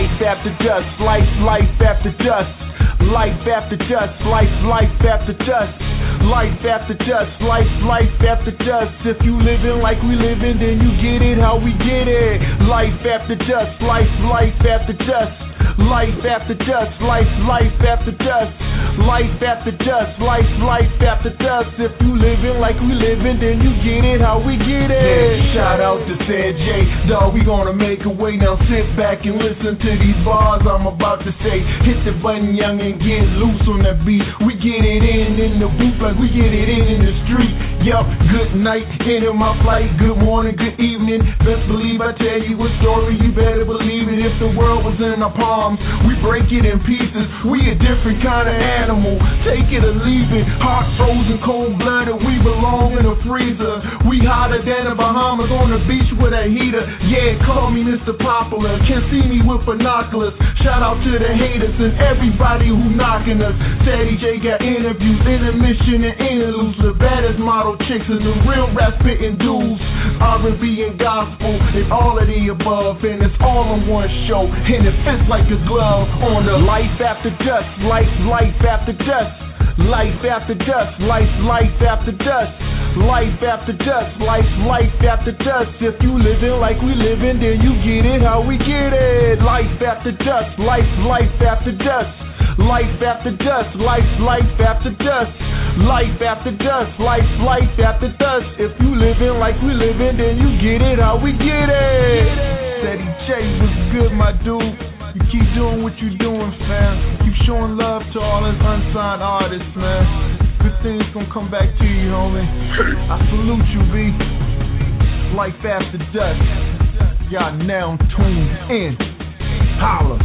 life after dust, life after dust. Life after dust, life after dust. Life after dust, life after dust. If you living like we living, then you get it how we get it. Life after dust, life after dust. Life after dust, life after dust. Life after dust, life after dust. If you living like we living, then you get it how we get it. Yeah, shout out to Said J, dawg, we gonna make a way. Now sit back and listen to these bars I'm about to say. Hit the button, young, and get loose on that beat. We get it in the booth like we get it in the street. Yup, good night, into my flight. Good morning, good evening. Best believe I tell you a story, you better believe it. If the world was in our palms, we break it in pieces. We a different kind of animal, take it or leave it. Heart frozen, cold-blooded, we belong in a freezer. We hotter than the Bahamas on the beach with a heater. Yeah, call me Mr. Popular, can't see me with binoculars. Shout out to the haters and everybody who knocking us. Teddy J got interviews, intermission and interludes. The baddest model chicks and the real rap spitting dudes. R&B and gospel and all of the above, and it's all in one show, and it fits like a glove on the life after dust, life after dust. Life after dust, life after dust. Life after dust, life after dust. If you living like we living, then you get it how we get it. Life after dust, life after dust. Life after dust, life after dust. Life after dust, life after dust. If you living like we living, then you get it how we get it. Teddy J was good, my dude. You keep doing what you doing, fam. Keep showing love to all us unsigned artists, man. Good things gonna come back to you, homie. I salute you, B. Life after dust. Y'all now tuned in. Holla.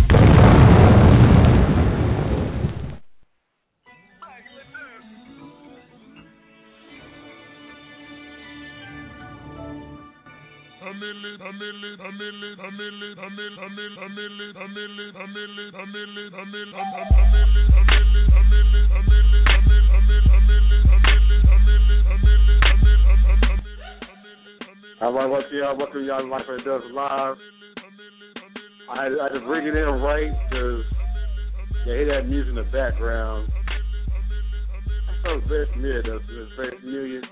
All right, welcome y'all to Life After Dust Live. I had to bring it in right because you hear that music in the background. That sounds very familiar, though. It's very familiar.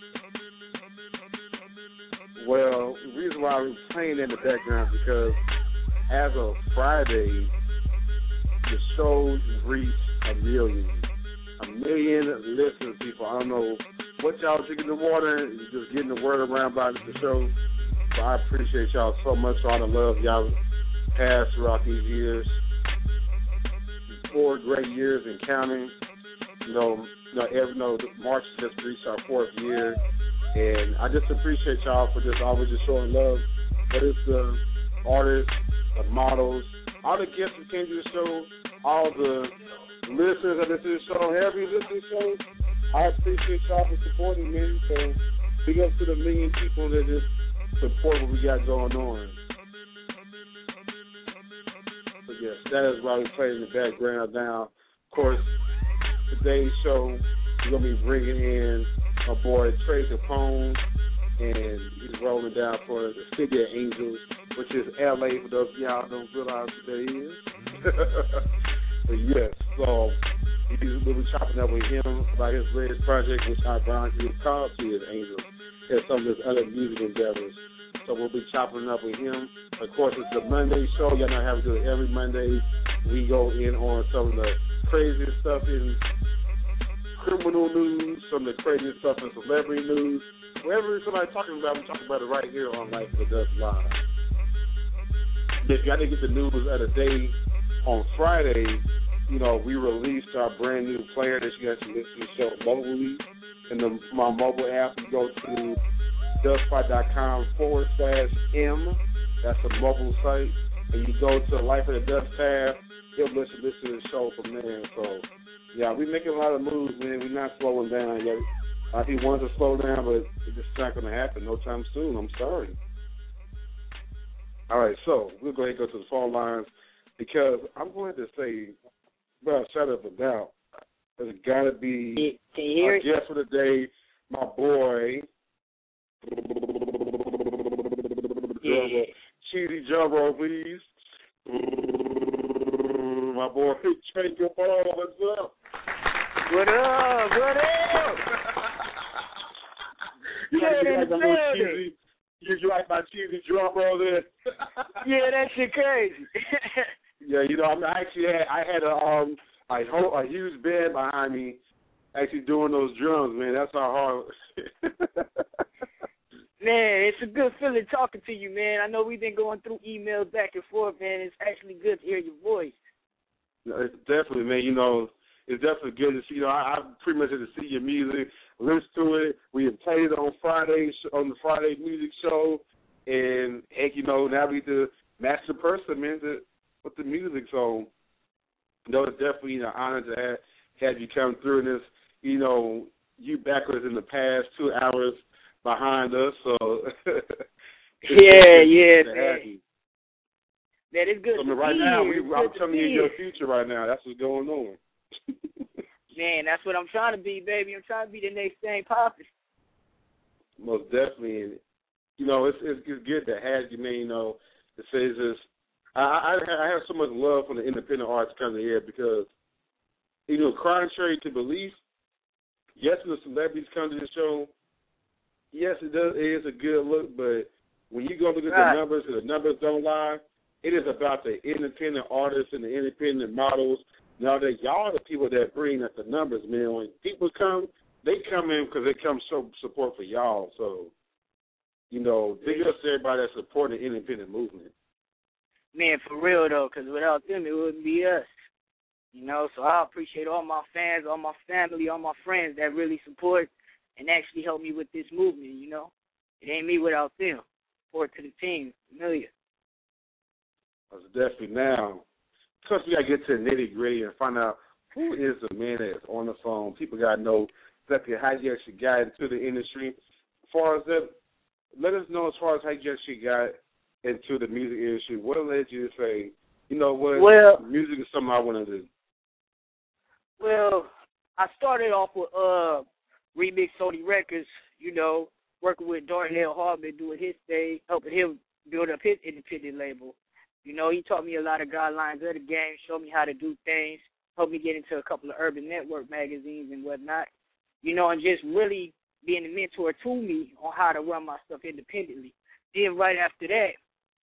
Well, the reason why I'm playing in the background is because as of Friday, the show reached 1 million. 1 million listeners, people. I don't know what y'all drinking the water, just getting the word around about the show. So I appreciate y'all so much for all the love y'all passed throughout these years. 4 great years and counting. March just reached our 4th year. And I just appreciate y'all for just always just showing love. Whether it's the artists, the models, all the guests who came to the show, all the listeners that listen to the show, every listening show, I appreciate y'all for supporting me. So big up to the 1 million people that just support what we got going on. So yes, that is why we play in the background now. Of course, today's show, we're going to be bringing in my boy Trey Capone, and he's rolling down for the City of Angels, which is LA for those of y'all who don't realize what that is. But yes, so we'll be chopping up with him about his latest project, which ironically is called City of Angels, and some of his other music endeavors. So we'll be chopping up with him. Of course, it's the Monday show. Y'all know how we do it every Monday. We go in on some of the craziest stuff in criminal news, some of the craziest stuff in celebrity news. Wherever somebody's talking about, we talk about it right here on Life After Dust Live. If y'all didn't get the news of the day, on Friday, we released our brand new player that you guys can listen to the show mobily. In my mobile app, you go to dustfight.com/M. That's the mobile site. And you go to Life After Dust tab, you'll listen to the show from there. So, yeah, we're making a lot of moves, man. We're not slowing down yet. I think want to slow down, but it's just not going to happen no time soon. I'm sorry. All right, so we'll go ahead and go to the phone lines because I'm going to say, well, shut up and down. There's got to be our guest for the day, my boy, Cheesy drum roll, please. my boy Trey Capone. What's up? What up? What up? You like my cheesy drum roll there? Yeah, that shit crazy. Yeah, you know, I had a huge band behind me, actually doing those drums. Man, that's how hard. Man, it's a good feeling talking to you, man. I know we've been going through emails back and forth, man. It's actually good to hear your voice. No, it's definitely, man. You know, it's definitely good to see. You know, I pretty much had to see your music, listen to it. We have played it on Fridays on the Friday music show, and heck, you know, now we the master person, man, with the music. So, you know, it's definitely an honor to have you come through in this. You know, you backwards in the past 2 hours behind us, so yeah, man. That is good. So right now, I'm telling you your future right now. That's what's going on. Man, that's what I'm trying to be, baby. I'm trying to be the next thing poppin'. Most definitely, and you know, it's good to have you, man. You know, it says this. I have so much love for the independent arts coming here because, you know, contrary to belief, yes, the celebrities come to the show. Yes, it is a good look, but when you go look at the numbers, and the numbers don't lie, it is about the independent artists and the independent models. Now that y'all are the people that bring up the numbers, man. When people come, they come in because they come show support for y'all. So, you know, big ups to everybody that support the independent movement. Man, for real though, because without them, it wouldn't be us. You know, so I appreciate all my fans, all my family, all my friends that really support and actually help me with this movement, you know. It ain't me without them. Support to the team, million. That's definitely now. Because we got to get to the nitty-gritty and find out who is the man that's on the phone. People got to know exactly how you actually got into the industry. As far as that, let us know as far as how you actually got into the music industry. What led you to say, you know what, music is something I want to do? Well, I started off with Remix Sony Records, you know, working with Darnell Hardman, doing his thing, helping him build up his independent label. You know, he taught me a lot of guidelines of the game, showed me how to do things, helped me get into a couple of Urban Network magazines and whatnot, you know, and just really being a mentor to me on how to run my stuff independently. Then right after that,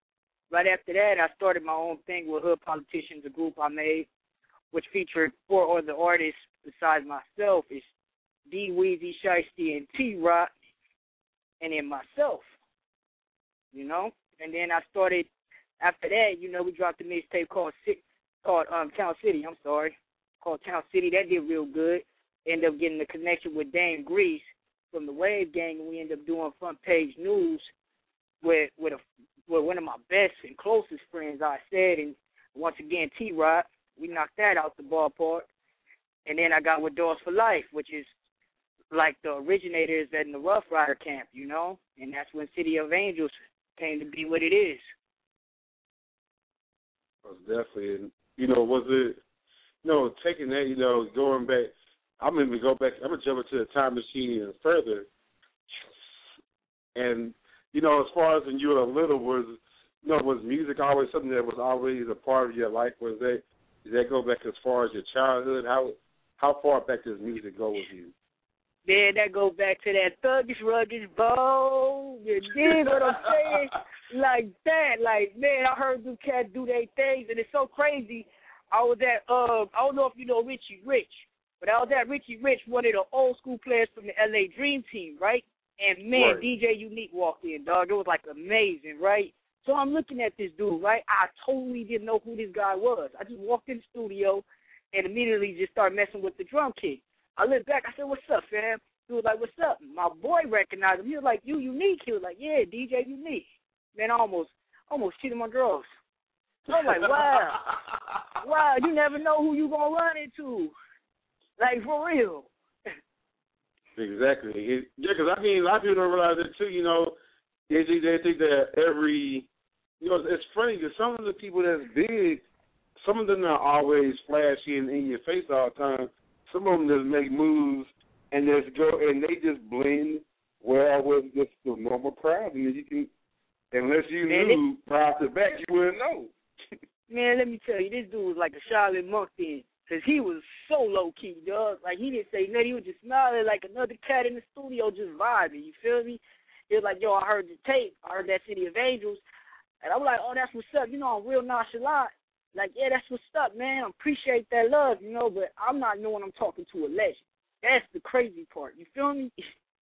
I started my own thing with Hood Politicians, a group I made, which featured 4 other artists besides myself. It's D Weezy, Shiesty, and T-Rock, and then myself, you know. And then I started, after that, you know, we dropped a mixtape called Town City, called Town City. That did real good. Ended up getting a connection with Dame Grease from the Wave Gang, and we ended up doing front page news with one of my best and closest friends, I said, and once again, T-Rock. We knocked that out the ballpark. And then I got with Doors for Life, which is like the originators in the Rough Rider camp, you know, and that's when City of Angels came to be what it is. Definitely. You know, was it, you know, taking that, you know, going back, I'm going to jump into the time machine even further. And, you know, as far as when you were little, was music always something that was always a part of your life? Does that go back as far as your childhood? How far back does music go with you? Man, that goes back to that thuggish, ruggish bone. You dig what I'm saying? Like that. Like, man, I heard them cats do their things, and it's so crazy. I was at, I don't know if you know Richie Rich, but I was at Richie Rich, one of the old school players from the LA Dream Team, right? And, man, right. DJ Unique walked in, dog. It was, like, amazing, right? So I'm looking at this dude, right? I totally didn't know who this guy was. I just walked in the studio and immediately just started messing with the drum kit. I looked back. I said, "What's up, fam?" He was like, "What's up?" My boy recognized him. He was like, "You Unique?" He was like, "Yeah, DJ Unique." Man, I almost cheated my girls. So I'm like, wow, you never know who you gonna run into. Like, for real. Exactly. Because I mean, a lot of people don't realize it too. You know, they think that every, you know, it's funny because some of the people that's big, some of them are always flashy and in your face all the time. Some of them just make moves and just go and they just blend well with just the normal crowd. And you can, unless you knew right off the back, you wouldn't know. Man, let me tell you, this dude was like a Charlotte Monk then, because he was so low-key, dog. Like, he didn't say nothing. He was just smiling like another cat in the studio just vibing, you feel me? He was like, yo, I heard the tape. I heard that City of Angels. And I'm like, oh, that's what's up. You know, I'm real nonchalant. Like, yeah, that's what's up, man. I appreciate that love, you know, but I'm not knowing I'm talking to a legend. That's the crazy part. You feel me?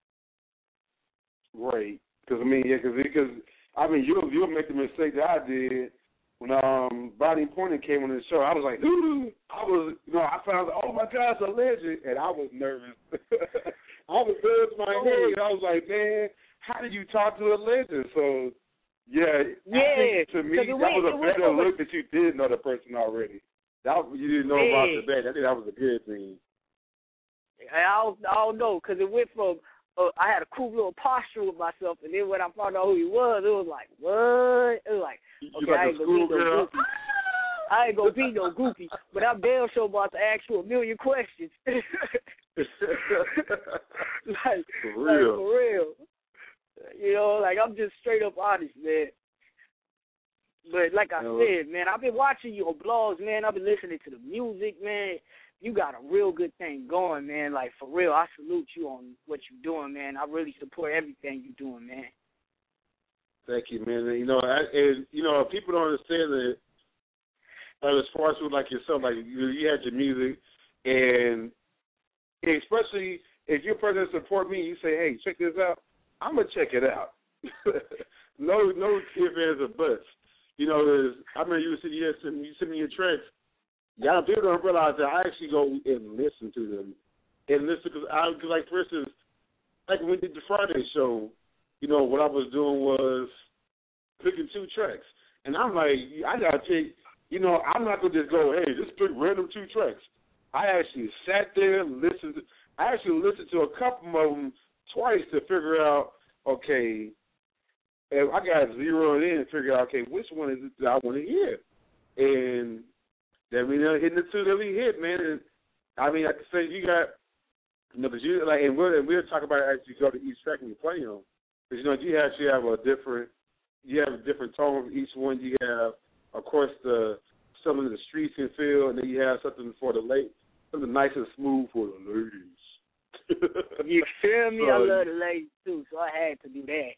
Right. Because you'll make the mistake that I did when Bonnie Pointer came on the show. I was like, I found out, oh my God, it's a legend, and I was nervous. I was nervous in my head. I was like, man, how did you talk to a legend? So, yeah. I think to me, that was a better look that you did know the person already. You didn't know about the band. I think that was a good thing. I don't know, because it went from, I had a cool little posture with myself, and then when I found out who he was, it was like, what? It was like, okay, I ain't going to be no goofy. I ain't going to be no goofy, but I'm damn sure about to ask you a million questions. For real. You know, like, I'm just straight up honest, man. But like I said, man, I've been watching your blogs, man. I've been listening to the music, man. You got a real good thing going, man. Like, for real, I salute you on what you're doing, man. I really support everything you're doing, man. Thank you, man. And, people don't understand that as far as people like yourself, like you had your music, and especially if you're a person that support me, you say, hey, check this out, I'm going to check it out. no ifs, ands, or buts. You know, I remember you send me your tracks. Yeah, people don't realize that I actually go and listen to them. And listen, because like, for instance, like when we did the Friday show, you know, what I was doing was picking 2 tracks. And I'm like, I got to take, you know, I'm not going to just go, hey, just pick random 2 tracks. I actually sat there and listened. I actually listened to a couple of them twice to figure out, okay, and I got zeroed in and figure out, okay, which one is it that I want to hear? And that means hitting the 2 that we hit, man. And I mean, I can say you got, you know, because you like, and we'll talk about it as you go to each track and you play them. Because you know, you actually have a different tone of each one. You have, of course, something the streets can feel, and then you have something for something nice and smooth for the ladies. You feel me? I love the ladies too, so I had to do that.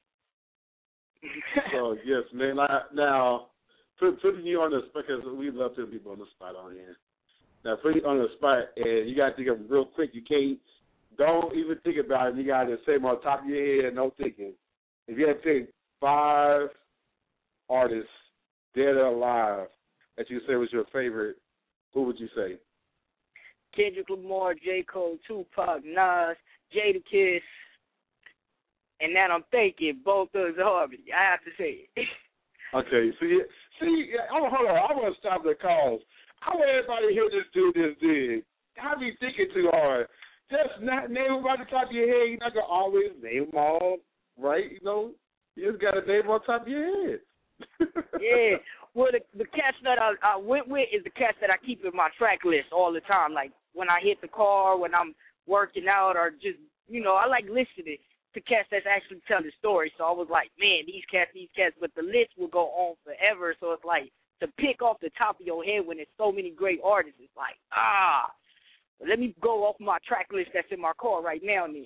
So yes, man. Now, putting you on the spot, because we love putting people on the spot on here. Now, putting you on the spot, and you got to think of them real quick. Don't even think about it. You got to say them on top of your head, no thinking. If you had to pick 5 artists, dead or alive, that you say was your favorite, who would you say? Kendrick Lamar, J. Cole, Tupac, Nas, Jadakiss, and now I'm thinking both Thugs and Harmony. I have to say it. Okay, hold on. I want to stop the calls. I want everybody to hear this dude this big. How be thinking too hard? Just not name them right on top of your head. You're not going to always name them all, right? You know, you just got to name them on top of your head. Yeah. Well, the cats that I went with is the cats that I keep in my track list all the time. Like, when I hit the car, when I'm working out, or just, you know, I like listening to cats that's actually telling stories. So I was like, man, these cats. But the list will go on forever. So it's like, to pick off the top of your head when there's so many great artists, it's like, let me go off my track list that's in my car right now, then.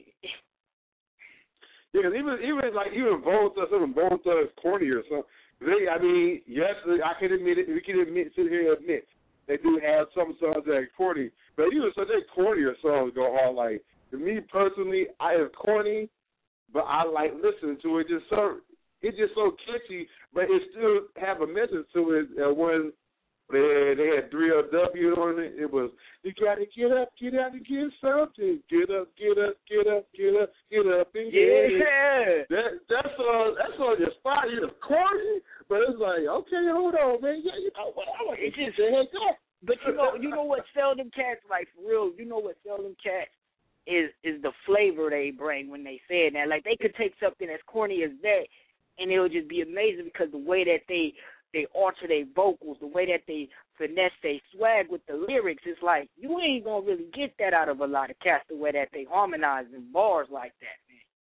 Yeah, even Bone Thugs corny or something. Yes, I can admit it. We can sit here and admit they do have some songs that are corny, but even so, their cornier songs go hard. Like, to me personally, it's corny, but I like listening to it. It's just so catchy, but it still have a message to it. When they had 3LW on it, it was, you got to get up, get out and get something. Get up, get up, get up, get up, get up and get it. That song just fire. It's corny, but it's like, okay, hold on, man. Yeah, you know what? I want to get the heck up. But you know what sell them cats, like, for real, you know what sell them cats is the flavor they bring when they say it. Now, like, they could take something as corny as that, and it'll just be amazing because the way that they alter their vocals, the way that they finesse they swag with the lyrics, it's like, you ain't going to really get that out of a lot of cats, the way that they harmonize in bars like that, man.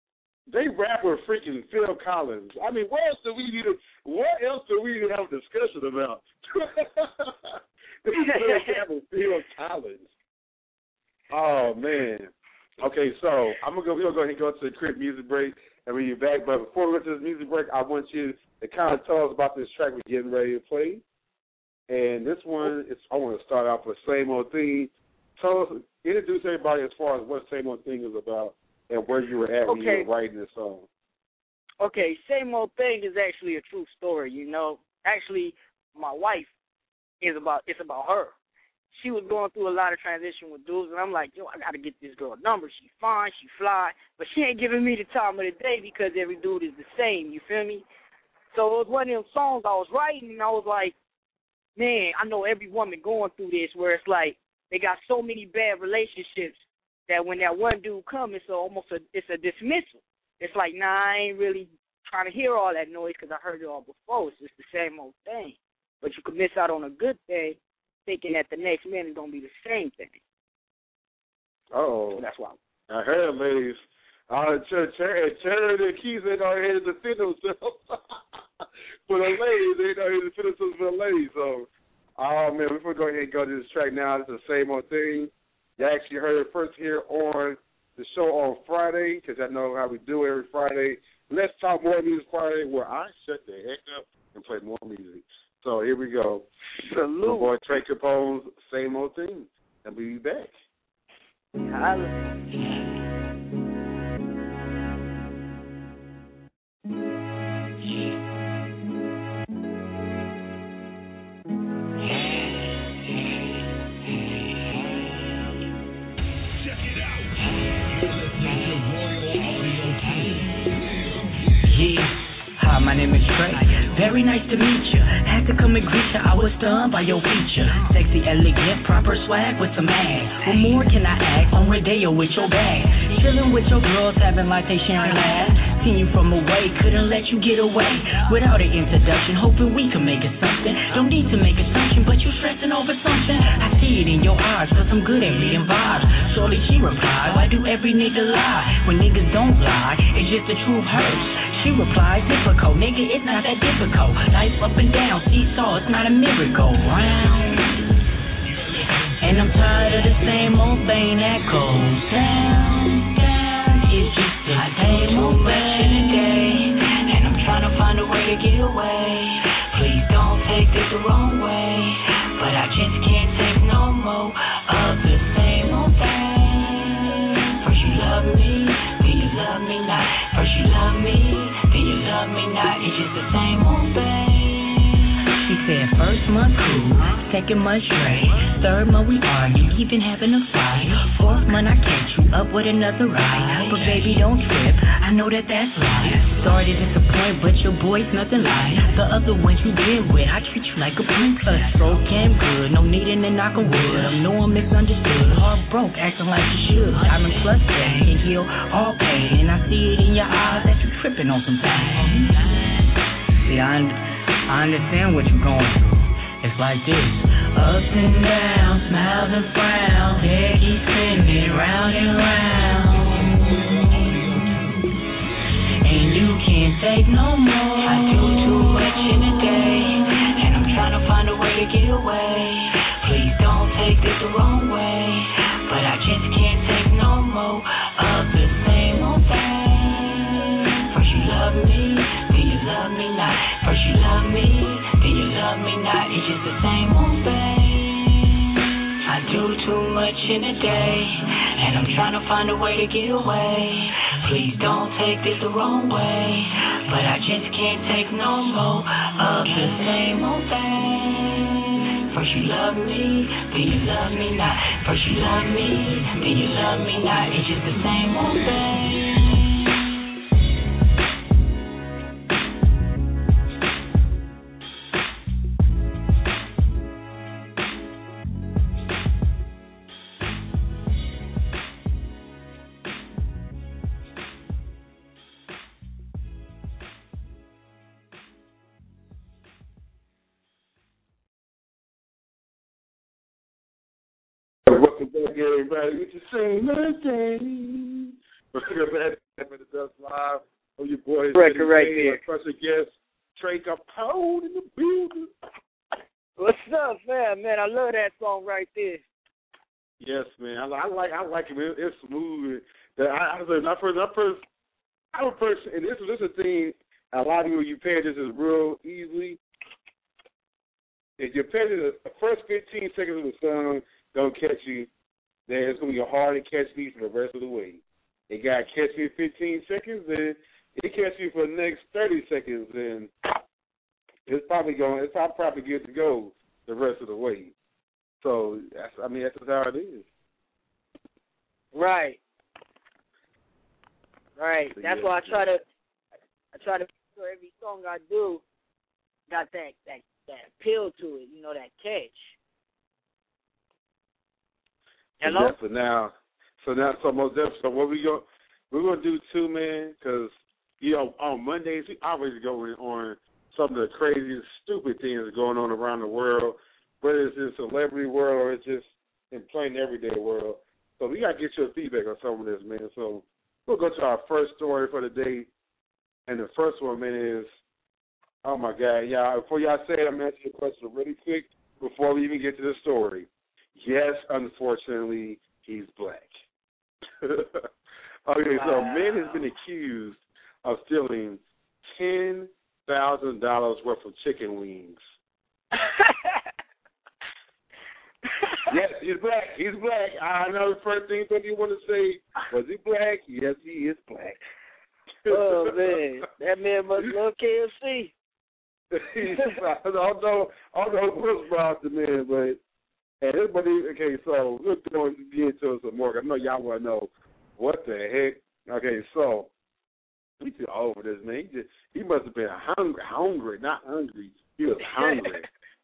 They rap with freaking Phil Collins. I mean, what else do we need to have a discussion about? They rap with Phil Collins. Oh man. Okay, so we're gonna go ahead and go to the quick music break and we'll be back. But before we go to this music break, I want you to kind of tell us about this track we're getting ready to play. And this one, I want to start off with Same Old Thing. Introduce everybody as far as what Same Old Thing is about and where you were at when you were writing this song. Okay, Same Old Thing is actually a true story, you know. Actually, my wife it's about her. She was going through a lot of transition with dudes, and I'm like, yo, I got to get this girl a number. She fine, she fly, but she ain't giving me the time of the day because every dude is the same, you feel me? So it was one of them songs I was writing, and I was like, man, I know every woman going through this where it's like they got so many bad relationships that when that one dude comes, it's a dismissal. It's like, nah, I ain't really trying to hear all that noise because I heard it all before. It's just the same old thing. But you could miss out on a good thing thinking that the next minute is going to be the same thing. Oh. So that's why. I heard, ladies. Charity and Keys ain't out here to defend themselves. For the ladies, they ain't out here to defend themselves for the ladies. So, oh, man, we're going to go ahead and go to this track now. It's the Same Old Thing. You actually heard it first here on the show on Friday, because I know how we do it every Friday. Let's Talk More Music Friday, where I shut the heck up and play more music. So here we go. Salute. My boy Trey Capone's Same Old Thing. And we'll be back. Holla. Hi, my name is Trey. Very nice to meet you. Had to come and greet you. I was stunned by your feature. Sexy, elegant, proper swag with some ass. What more can I ask on Rodeo with your bag? Chilling with your girls, having like they sharing laughs. Seen you from away, couldn't let you get away without an introduction. Hoping we can make it something. Don't need to make assumption, but you stressing over something. I see it in your eyes, cause I'm good at reading vibes. Shortly she replied, why do every nigga lie? When niggas don't lie, it's just the truth hurts. She replied, difficult, nigga, it's not that difficult. Life up and down, seesaw, it's not a miracle. Round. And I'm tired of the same old thing that goes down, down. It's just the same old thing today. And I'm trying to find a way to get away. Please don't take this the wrong way, but I just can't take no more of the same old thing. First you love me, then you love me not. First you love me, then you love me not. It's just the same old thing. She said first month cool, second month straight, third month we argue, even having a fight. Fourth month I catch you up with another ride, but baby don't trip, I know that that's life. Sorry to disappoint, but your boy's nothing like the other ones you been with. I treat you like a princess, stroke him good, no needing to knock on wood. I know I'm misunderstood, heart broke, acting like you should. Diamond plus that can heal all pain, and I see it in your eyes that you tripping on some things. See, I understand what you're going through. It's like this. Ups and downs, smiles and frowns, head keeps spinning round and round. And you can't take no more. I do too much in a day, and I'm trying to find a way to get away. Please don't take this the wrong way, but I just can't take no more of the same old thing. First you love me, then you love me not. First you love me, then you love me not. It's just the same old thing. I do too much in a day, and I'm trying to find a way to get away. Please don't take this the wrong way, but I just can't take no more of the same old thing. First you love me, then you love me not. First you love me, then you love me not. It's just the same old thing. Welcome back, everybody. It's the same thing. After the Dust Live. Oh, your boy Record right there. Special guest Trey Capone in the building. What's up, man? Man, I love that song right there. Yes, man. I like it. Man. It's smooth. I'm a person, and this is a thing. A lot of people, you pay attention real easily. If you pay attention, the first 15 seconds of the song don't catch you, then it's going to be hard to catch me for the rest of the way. It got to catch me in 15 seconds, then it catch you for the next 30 seconds, and it's probably good to go the rest of the way. So, that's just how it is. Right. Right. So, that's why I try to make sure every song I do got that appeal to it, that catch. Hello? So most definitely. So what we're gonna do too, man, because on Mondays we always go on some of the craziest, stupid things going on around the world, whether it's in celebrity world or it's just in plain everyday world. So we gotta get your feedback on some of this, man. So we'll go to our first story for the day, and the first one, man, is, oh my God, y'all. Before y'all say it, I'm gonna answer your question really quick before we even get to the story. Yes, unfortunately, he's black. Okay, so a man has been accused of stealing $10,000 worth of chicken wings. Yes, he's black. He's black. I know the first thing that you want to say, was he black? Yes, he is black. Oh, man. That man must love KFC. I don't know what's about the man, but okay, so we're going to get into some more. I know y'all want to know what the heck. Okay, so we too over this, man. He must have been hungry, not hungry. He was hungry.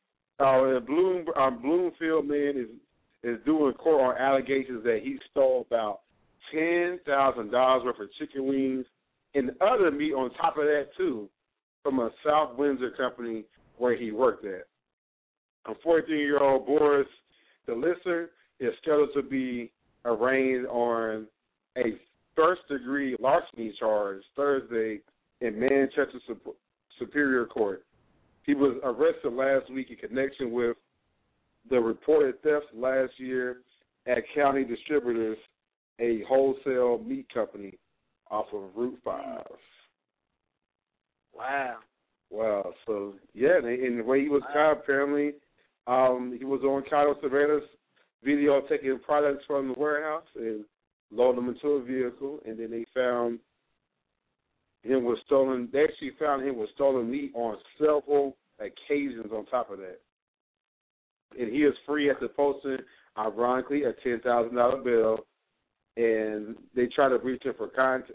Bloomfield, man, is doing court on allegations that he stole about $10,000 worth of chicken wings and other meat on top of that, too, from a South Windsor company where he worked at. A 14-year-old Boris DeLisser is scheduled to be arraigned on a first-degree larceny charge Thursday in Manchester Superior Court. He was arrested last week in connection with the reported theft last year at County Distributors, a wholesale meat company off of Route 5. Wow. So, yeah, and the way he was caught, apparently, he was on Cairo surveillance video taking products from the warehouse and loading them into a vehicle, and then they found him with stolen. They actually found him with stolen meat on several occasions on top of that. And he is free after posting, ironically, a $10,000 bill. And they try to reach him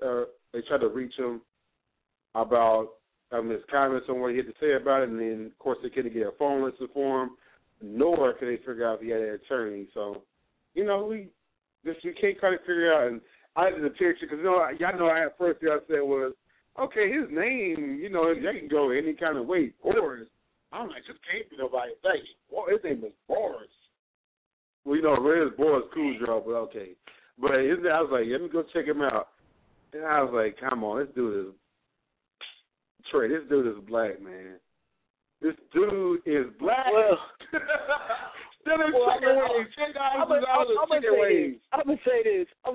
about his comments on what he had to say about it, and then of course they couldn't get a phone listed for him, nor could they figure out if he had an attorney. So, we can't kind of figure out. And I did the picture because y'all know I first thing I said was, okay, his name, that can go any kind of way. Boris. I'm like, just can't be nobody. His name is Boris. Well, Red's Boris Kudrow, but okay. But I was like, let me go check him out. And I was like, come on, this dude is black, man. This dude is black. Well, Stealing chicken wings, $10,000 chicken wings. I'm gonna say this. I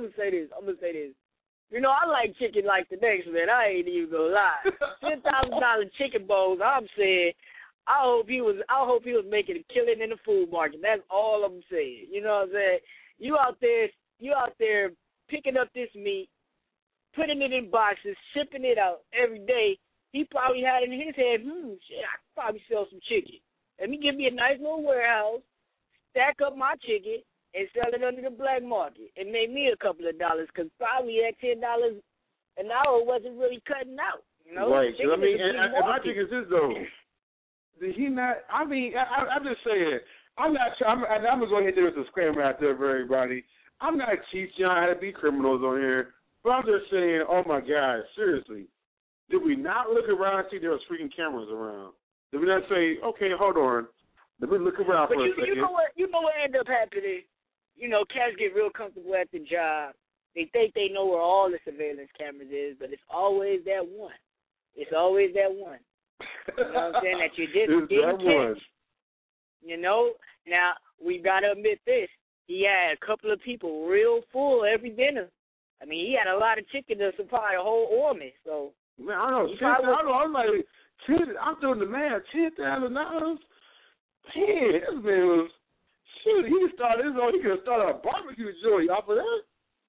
like chicken like the next man. I ain't even gonna lie. $10,000 chicken bowls. I'm saying, I hope he was making a killing in the food market. That's all I'm saying. You know what I'm saying? You out there picking up this meat, putting it in boxes, shipping it out every day. He probably had in his head, shit, I could probably sell some chicken. Let me give me a nice little warehouse, stack up my chicken, and sell it under the black market and make me a couple of dollars, because probably that $10 an hour wasn't really cutting out. Right. And my thing is this, though. Did he not? I'm just saying. I'm just going to do a disclaimer out there for everybody. I'm not teaching y'all how to be criminals on here, but I'm just saying, oh, my God, seriously. Did we not look around and see there was freaking cameras around? Did we not say, okay, hold on, let me look around for a second? You know what ended up happening? Cats get real comfortable at the job. They think they know where all the surveillance cameras is, but it's always that one. It's always that one. You know what I'm saying? That you just didn't catch. You know? Now, we got to admit this. He had a couple of people real full every dinner. I mean, he had a lot of chicken to supply a whole army, so. Man, I don't know. I'm like, I'm doing the math, $10,000. Man, this man was, shoot, he could have started a barbecue joint off of that.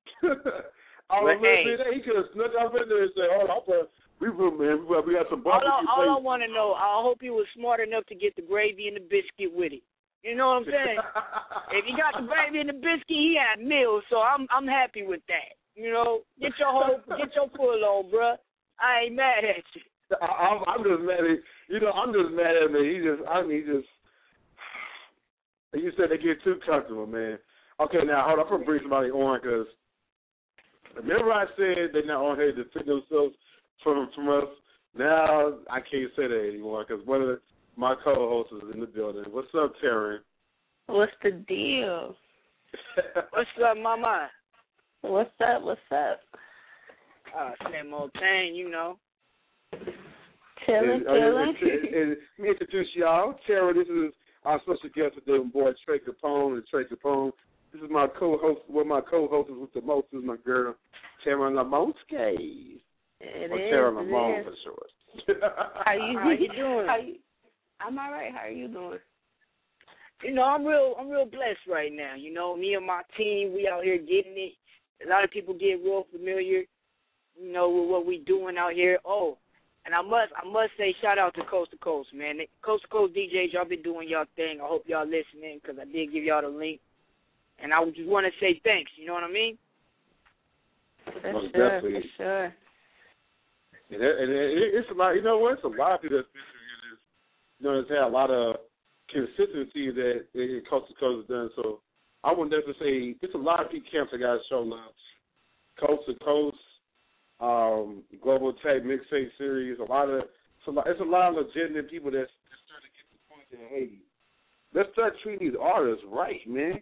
He could have snuck off in there and said, we got some barbecue. All I want to know, I hope he was smart enough to get the gravy and the biscuit with it. You know what I'm saying? If he got the gravy and the biscuit, he had meals, so I'm happy with that. You know, get your full on, bruh. I ain't mad at you. I'm just mad at I'm just mad at him. You said they get too comfortable, man. Okay, now hold on. I'm gonna bring somebody on because remember I said they're not on here to defend themselves from us. Now I can't say that anymore because one of my co-hosts is in the building. What's up, Taryn? What's the deal? What's up, mama? What's up? Same old thing, you know. Chilling. Let me introduce y'all. Taryn, this is our special guest today, my boy Trey Capone. And Trey Capone, this is my co-host. One of my co-hosts with the most is my girl, Taryn Lamont. Taryn Lamont for short. How you doing? I'm all right. How are you doing? You know, I'm real blessed right now. You know, me and my team, we out here getting it. A lot of people get real familiar, you know, with what we doing out here. Oh, and I must say shout out to Coast to Coast, man. Coast to Coast DJs, y'all been doing y'all thing. I hope y'all listening because I did give y'all the link. And I just want to say thanks, you know what I mean? For sure. And it's a lot, you know what? It's a lot of people that's been through this. You know, it's had a lot of consistency that Coast to Coast has done. So I would never say it's a lot of people camps that got show love. Coast to Coast, Global Tech Mixtape Series, it's a lot of legitimate people that's starting to get to the point that, hey, let's start treating these artists right, man.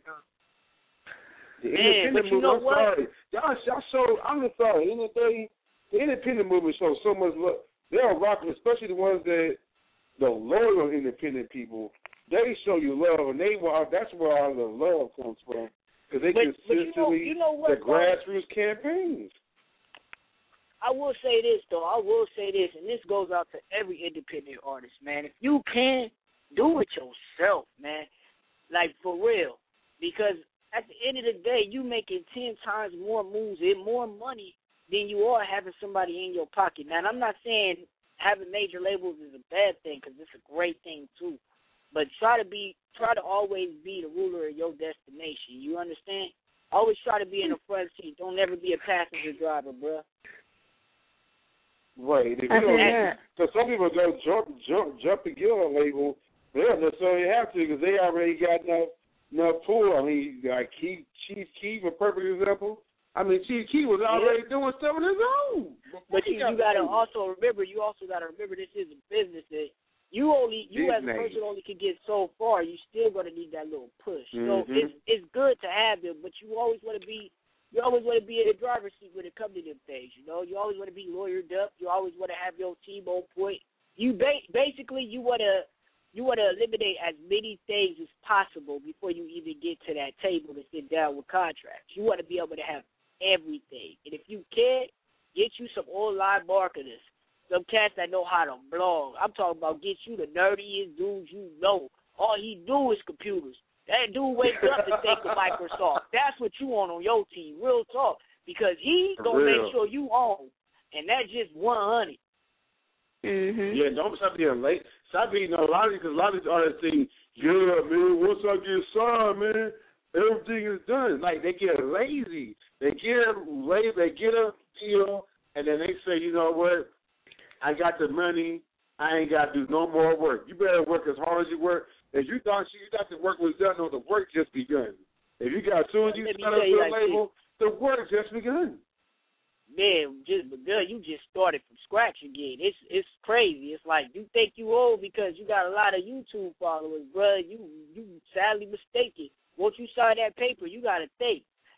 The independent movement, y'all show, I'm sorry, the independent movement shows so much love. They're rocking, especially the ones that, the loyal independent people, they show you love, and that's where all the love comes from. Because they consistently, you know what, the grassroots campaigns. I will say this, and this goes out to every independent artist, man. If you can, do it yourself, man. Like, for real. Because at the end of the day, you making 10 times more moves and more money than you are having somebody in your pocket. Now, and I'm not saying having major labels is a bad thing, because it's a great thing, too. But try to always be the ruler of your destination. You understand? Always try to be in the front seat. Don't ever be a passenger driver, bruh. Right. Because some people go jump and get on a label. They don't necessarily have to because they already got enough pull. I mean, like Chief Keef, a perfect example. I mean, Chief Keef was already doing stuff on his own. But you got to also remember, this is a business that you as a person only can get so far. You still going to need that little push. So it's good to have them, but you always want to be in the driver's seat when it comes to them things. You know, you always want to be lawyered up. You always want to have your team on point. You basically you want to eliminate as many things as possible before you even get to that table to sit down with contracts. You want to be able to have everything. And if you can, get you some online marketers, some cats that know how to blog. I'm talking about get you the nerdiest dudes you know. All he do is computers. That dude wakes up to think of Microsoft. That's what you want on your team, real talk, because he gonna make sure you own, and that's just 100. Yeah, don't stop being late. Stop being a lot of these artists think, yeah, man, once I get signed, man, everything is done. Like they get lazy. They get a deal, and then they say, you know what? I got the money. I ain't got to do no more work. You better work as hard as you work. If you thought the work was done, no, the work just begun. If you got as soon as you start up your label, the work just begun. Man, just begun. You just started from scratch again. It's crazy. It's like you think you old because you got a lot of YouTube followers, bro. You sadly mistaken. Once you sign that paper, you got to think.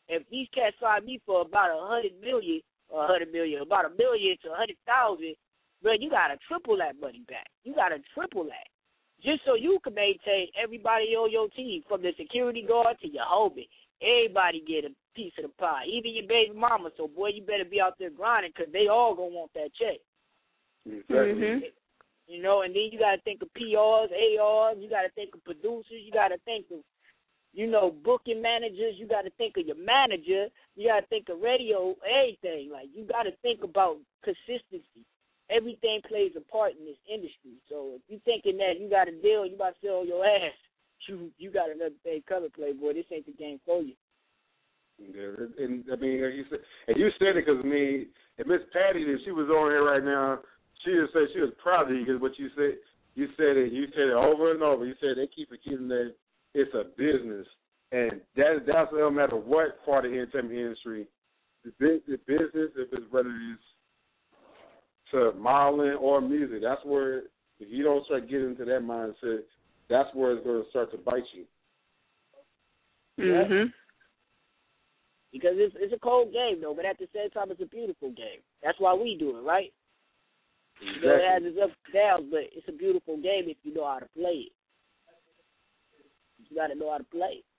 if these cats signed me for about about $1 million to 100,000, bro, you gotta triple that money back. You gotta triple that. Just so you can maintain everybody on your team, from the security guard to your homie. Everybody get a piece of the pie, even your baby mama. So, boy, you better be out there grinding, because they all going to want that check. Exactly. You know, and then you got to think of PRs, ARs. You got to think of producers. You got to think of, you know, booking managers. You got to think of your manager. You got to think of radio, everything. Like, you got to think about consistency. Everything plays a part in this industry. So if you thinking that you got a deal, you about to sell your ass, you got another thing coming, Playboy. This ain't the game for you. Yeah, and I mean, you said it because, I mean, and Miss Patty, if she was on here right now, she would say she was proud of you, because what you said it over and over. You said they keep forgetting that it's a business, and that's no matter what part of the entertainment industry, the business, if it's whether it's to modeling or music, that's where, if you don't start getting into that mindset, that's where it's going to start to bite you. Mm-hmm. Because it's a cold game, though, but at the same time, it's a beautiful game. That's why we do it, right? Exactly. You know, it has its ups and downs, but it's a beautiful game if you know how to play it. You got to know how to play it.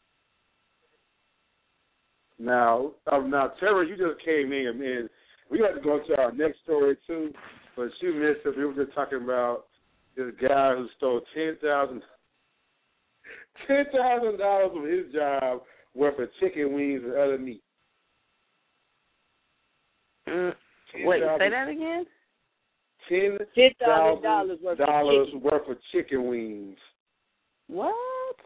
Now, Tara, you just came in, man. We have to go to our next story, too, but she missed it. We were just talking about this guy who stole $10,000 from his job worth of chicken wings and other meat. Wait, say that again? $10,000 worth of chicken wings. What?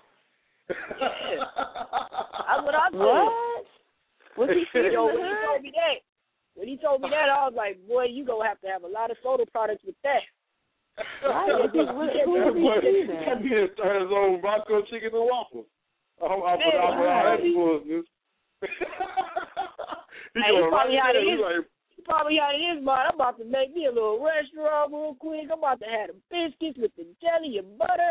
That's what I thought. What? What's he When he told me that, I was like, boy, you gonna have to have a lot of soda products with that. That be his own vodka chicken and waffles. He probably had it in his mind, I'm about to make me a little restaurant real quick. I'm about to have the biscuits with the jelly and butter.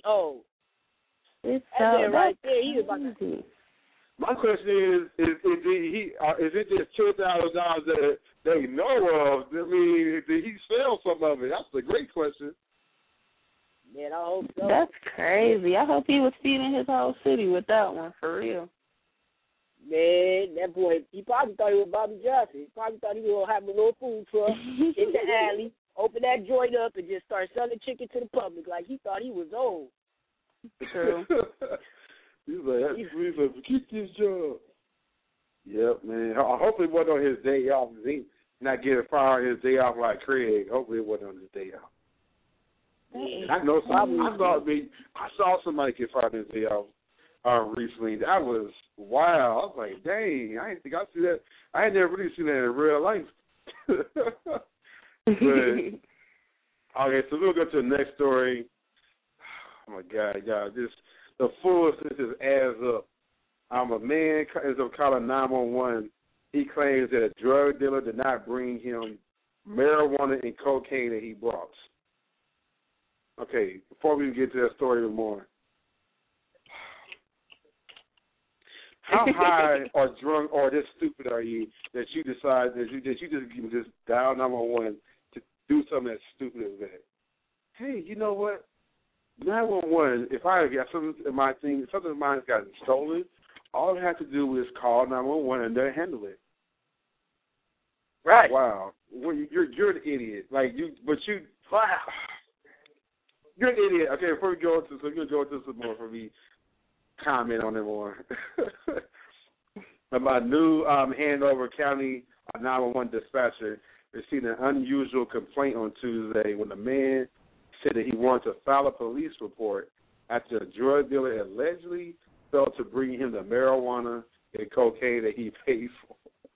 It's right there. He was about to. My question is it just $2,000 that they know of? I mean, did he sell some of it? That's a great question. Man, I hope so. That's crazy. I hope he was feeding his whole city with that one, for real. Man, that boy, he probably thought he was Bobby Johnson. He probably thought he was going to have a little food truck in the alley, open that joint up, and just start selling chicken to the public like he thought he was old. True. He's like, keep this job. Yep, man. Hopefully it wasn't on his day off. He not getting fired his day off like Craig. Hopefully it wasn't on his day off. Yeah. I know something. I saw somebody get fired his day off recently. That was wild. I was like, dang, I didn't think I see that. I had never really seen that in real life. But okay, so we'll go to the next story. Oh my God, y'all, the foolishness just adds up. A man is calling 911. He claims that a drug dealer did not bring him marijuana and cocaine that he brought. Okay, before we get to that story even more, how high or drunk or just stupid are you that you decide that you just dial 911 to do something as stupid as that? Hey, you know what? 911. If I got something in my thing, something of mine's gotten stolen, all I have to do is call 911 and they'll handle it. Right. Wow. Well, you're an idiot. Wow. You're an idiot. Okay, before we go into some more for me, comment on it more. My new Hanover County 911 dispatcher received an unusual complaint on Tuesday when a man said that he wanted to file a police report after a drug dealer allegedly failed to bring him the marijuana and cocaine that he paid for.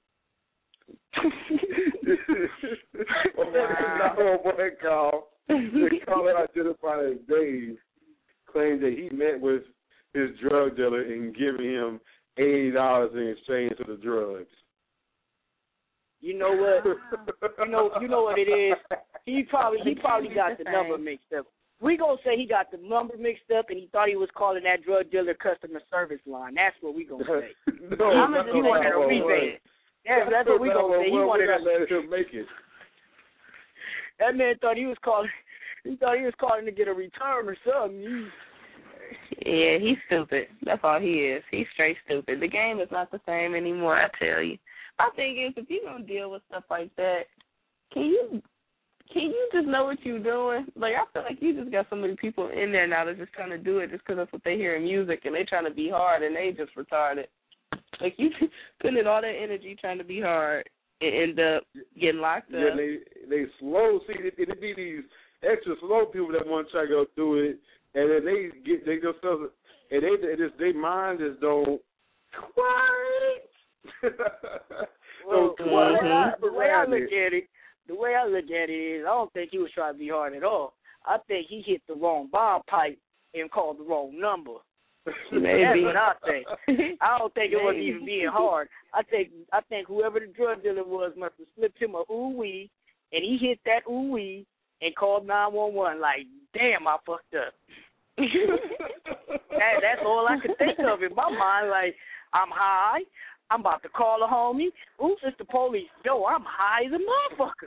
The caller identified as Dave claimed that he met with his drug dealer and giving him $80 in exchange for the drugs. You know what? You know what it is. He probably got the number mixed up. We gonna say he got the number mixed up and he thought he was calling that drug dealer customer service line. That's what we gonna say. He wanted a rebate. That's what we gonna say. He wanted to let him make it. That man thought he was calling. He thought he was calling to get a return or something. Yeah, he's stupid. That's all he is. He's straight stupid. The game is not the same anymore, I tell you. My thing is, if you're going to deal with stuff like that, can you just know what you're doing? Like, I feel like you just got so many people in there now that's just trying to do it just because that's what they hear in music, and they trying to be hard, and they just retarded. Like, you putting in all that energy trying to be hard and end up getting locked up. Yeah, they slow. See, it be these extra slow people that want to try to go through it, and then they themselves, and their mind just don't quite. Well, the way I look at it is, I don't think he was trying to be hard at all. I think he hit the wrong bomb pipe and called the wrong number. Maybe. That's what I think. I don't think it was even being hard. I think whoever the drug dealer was must have slipped him a ooh-wee, and he hit that ooh-wee and called 911 like, damn, I fucked up. That's all I could think of in my mind. Like, I'm high. I'm about to call a homie. Ooh, it's the police. Yo, I'm high as a motherfucker.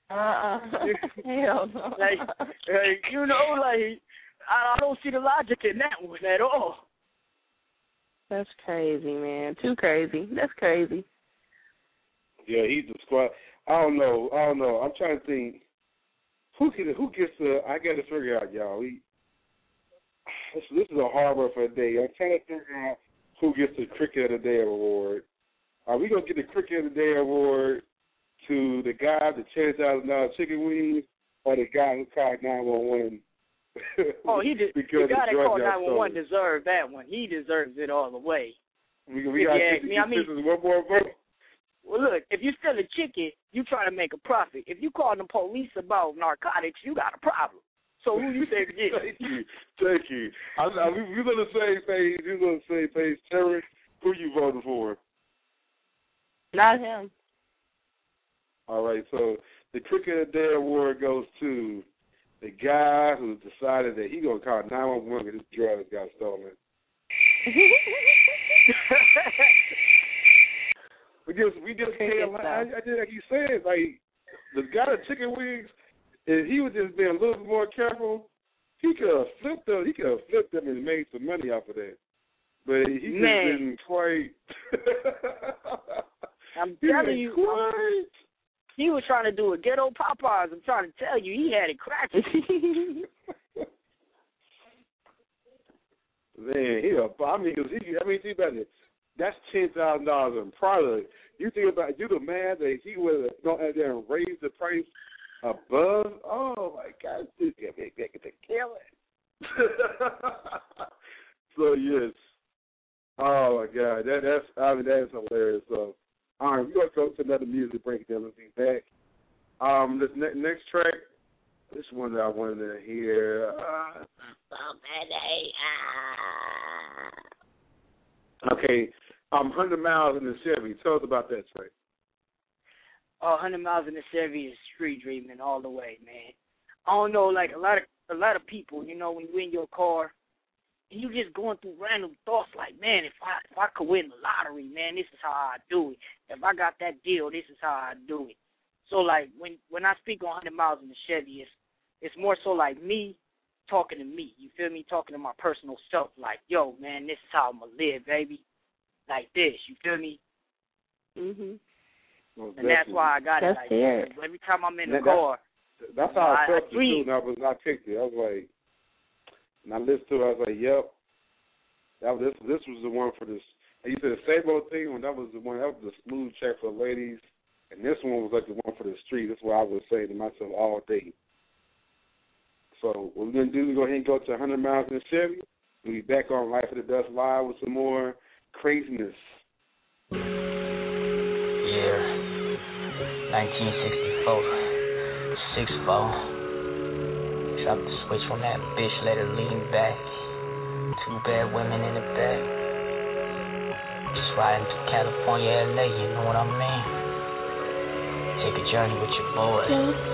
Hell no. Like, you know, like, I don't see the logic in that one at all. That's crazy, man. Too crazy. That's crazy. Yeah, he's a squad. I don't know. I'm trying to think. Who gets the? I got to figure out, y'all. This is a hard one for a day. I'm trying to figure out who gets the Cricket of the Day award. Are we gonna get the Cricket of the Day award to the guy that $10,000 chicken wings, or the guy who called 911? Oh, he did. The guy that called 911 deserved that one. He deserves it all the way. We got one more vote. Well, look, if you steal a chicken, you try to make a profit. If you call the police about narcotics, you got a problem. So who you say to get? Thank you. We're on the same page. We're on the same page. Terry, who you voting for? Not him. All right, so the Cricket of the Day award goes to the guy who decided that he's going to call 911 because his drugs got stolen. We just can't lie. I did like you said, like the guy at chicken wings, if he was just being a little bit more careful, he could have flipped them. He could have flipped them and made some money off of that. But he just didn't quite. I'm telling you, he was trying to do a ghetto Popeyes. I'm trying to tell you, he had it cracking. Man, think about it. That's $10,000 in product. You think about you the man that he would have gone out there and raised the price above. Oh my God, this guy get to kill it. So yes. Oh my God, that's hilarious. So all right, we're gonna go to another music break. Then we'll be back. This next track. This one that I wanted to hear. Okay, 100 Miles in the Chevy. Tell us about that track. 100 Miles in the Chevy is street dreaming all the way, man. I don't know, like a lot of people, you know, when you in your car and you just going through random thoughts like, man, if I could win the lottery, man, this is how I do it. If I got that deal, this is how I do it. So like when I speak on 100 Miles in the Chevy, it's more so like me talking to me. You feel me? Talking to my personal self. Like, yo, man, this is how I'm gonna live, baby. Like this. You feel me? Mhm. Well, and that's why I got it. Like that. Every time I'm in the car. That's how I felt too. And I picked it. I was like, and I listened to it. I was like, yep. This was the one for this. And you said the same old thing when that was the one. That was the smooth track for ladies. And this one was like the one for the street. That's what I was saying to myself all day. So what we're going to do is go ahead and go to 100 Miles in the Chevy. We'll be back on Life of the Best Live with some more craziness. Yeah, 1964, 6'4". Drop the switch on that bitch, let her lean back. 2 bad women in the back. Just riding to California, LA, you know what I mean? Take a journey with your boy.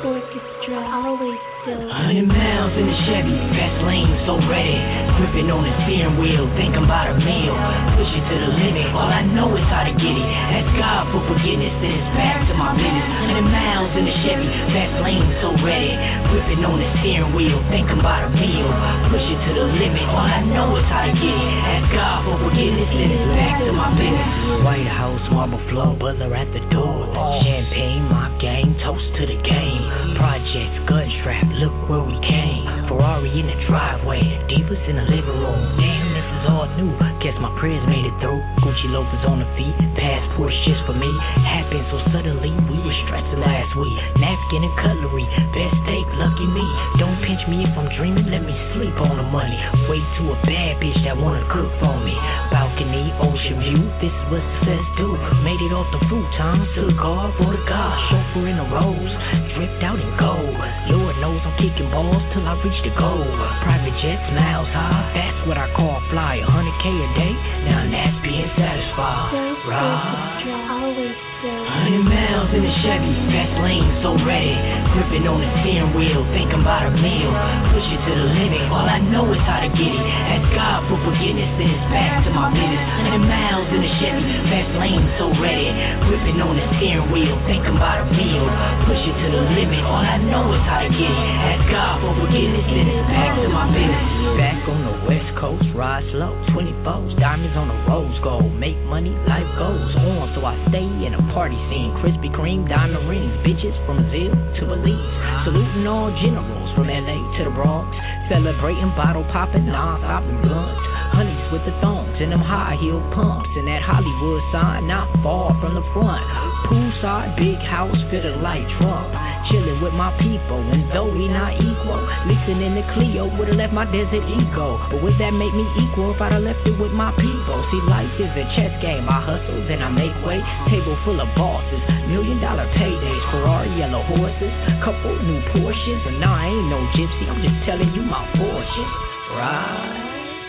Always 100 miles in the Chevy, fast lane, so ready. Gripping on the steering wheel, thinking about a meal. Push it to the limit, all I know is how to get it. Ask God for forgiveness, then it's back to my business. 100 miles in the Chevy, fast lane, so ready. Gripping on the steering wheel, thinking about a meal. Push it to the limit, all I know is how to get it. Ask God for forgiveness, then it's back to my business. White House, marble floor, butler at the door. Champagne, my gang, toast to the game. Projects, gun strap, look where we came. Ferrari in the driveway, Divas in the living room. Damn, this is all new. Guess my prayers made it through. Gucci loafers on the feet, passports just for me. Happened so suddenly, we were stressing last week. Napkin and cutlery, best steak, lucky me. Don't pinch me if I'm dreaming, let me sleep on the money. Wait to a bad bitch that wanna cook for me. Balcony, ocean view, this is what success do. Made it off the futon, to the car for the car. Chauffeur in the rose, dripped out in gold. Lord knows I'm kicking balls till I reach the goal. Private jets, miles high, that's what I call fly. 100K a day, now that's being satisfied. Right. 100 miles in the Chevy, fast lane, so ready. Gripping on the steering wheel, thinking about a meal. Push it to the limit, all I know is how to get it. Ask God for forgiveness, then it's back to my business. 100 miles in the Chevy, fast lane, so ready. Gripping on the steering wheel, thinking about a meal. Push it to the limit, all I know is how to get it. Ask God for forgiveness, then it's back to my business. Back on the West Coast, ride slow, 24s, diamonds on the rose gold. Make money, life goes on, so I stay in a party scene. Krispy Kreme, diamond rings, bitches from Brazil to Belize. Saluting all generals from LA to the Bronx. Celebrating, bottle popping, non-stop and blunts. Honeys with the thongs and them high heel pumps. And that Hollywood sign not far from the front. Poolside, big house, fitted like Trump. Chilling with my people, and though we not equal, listening to Cleo would've left my desert ego. But would that make me equal if I'd have left it with my people? See, life is a chess game. I hustle, then I make way. Table full of bosses, $1 million paydays, Ferrari yellow horses, couple new Porsches. And nah, I ain't no gypsy, I'm just telling you my fortune. Right.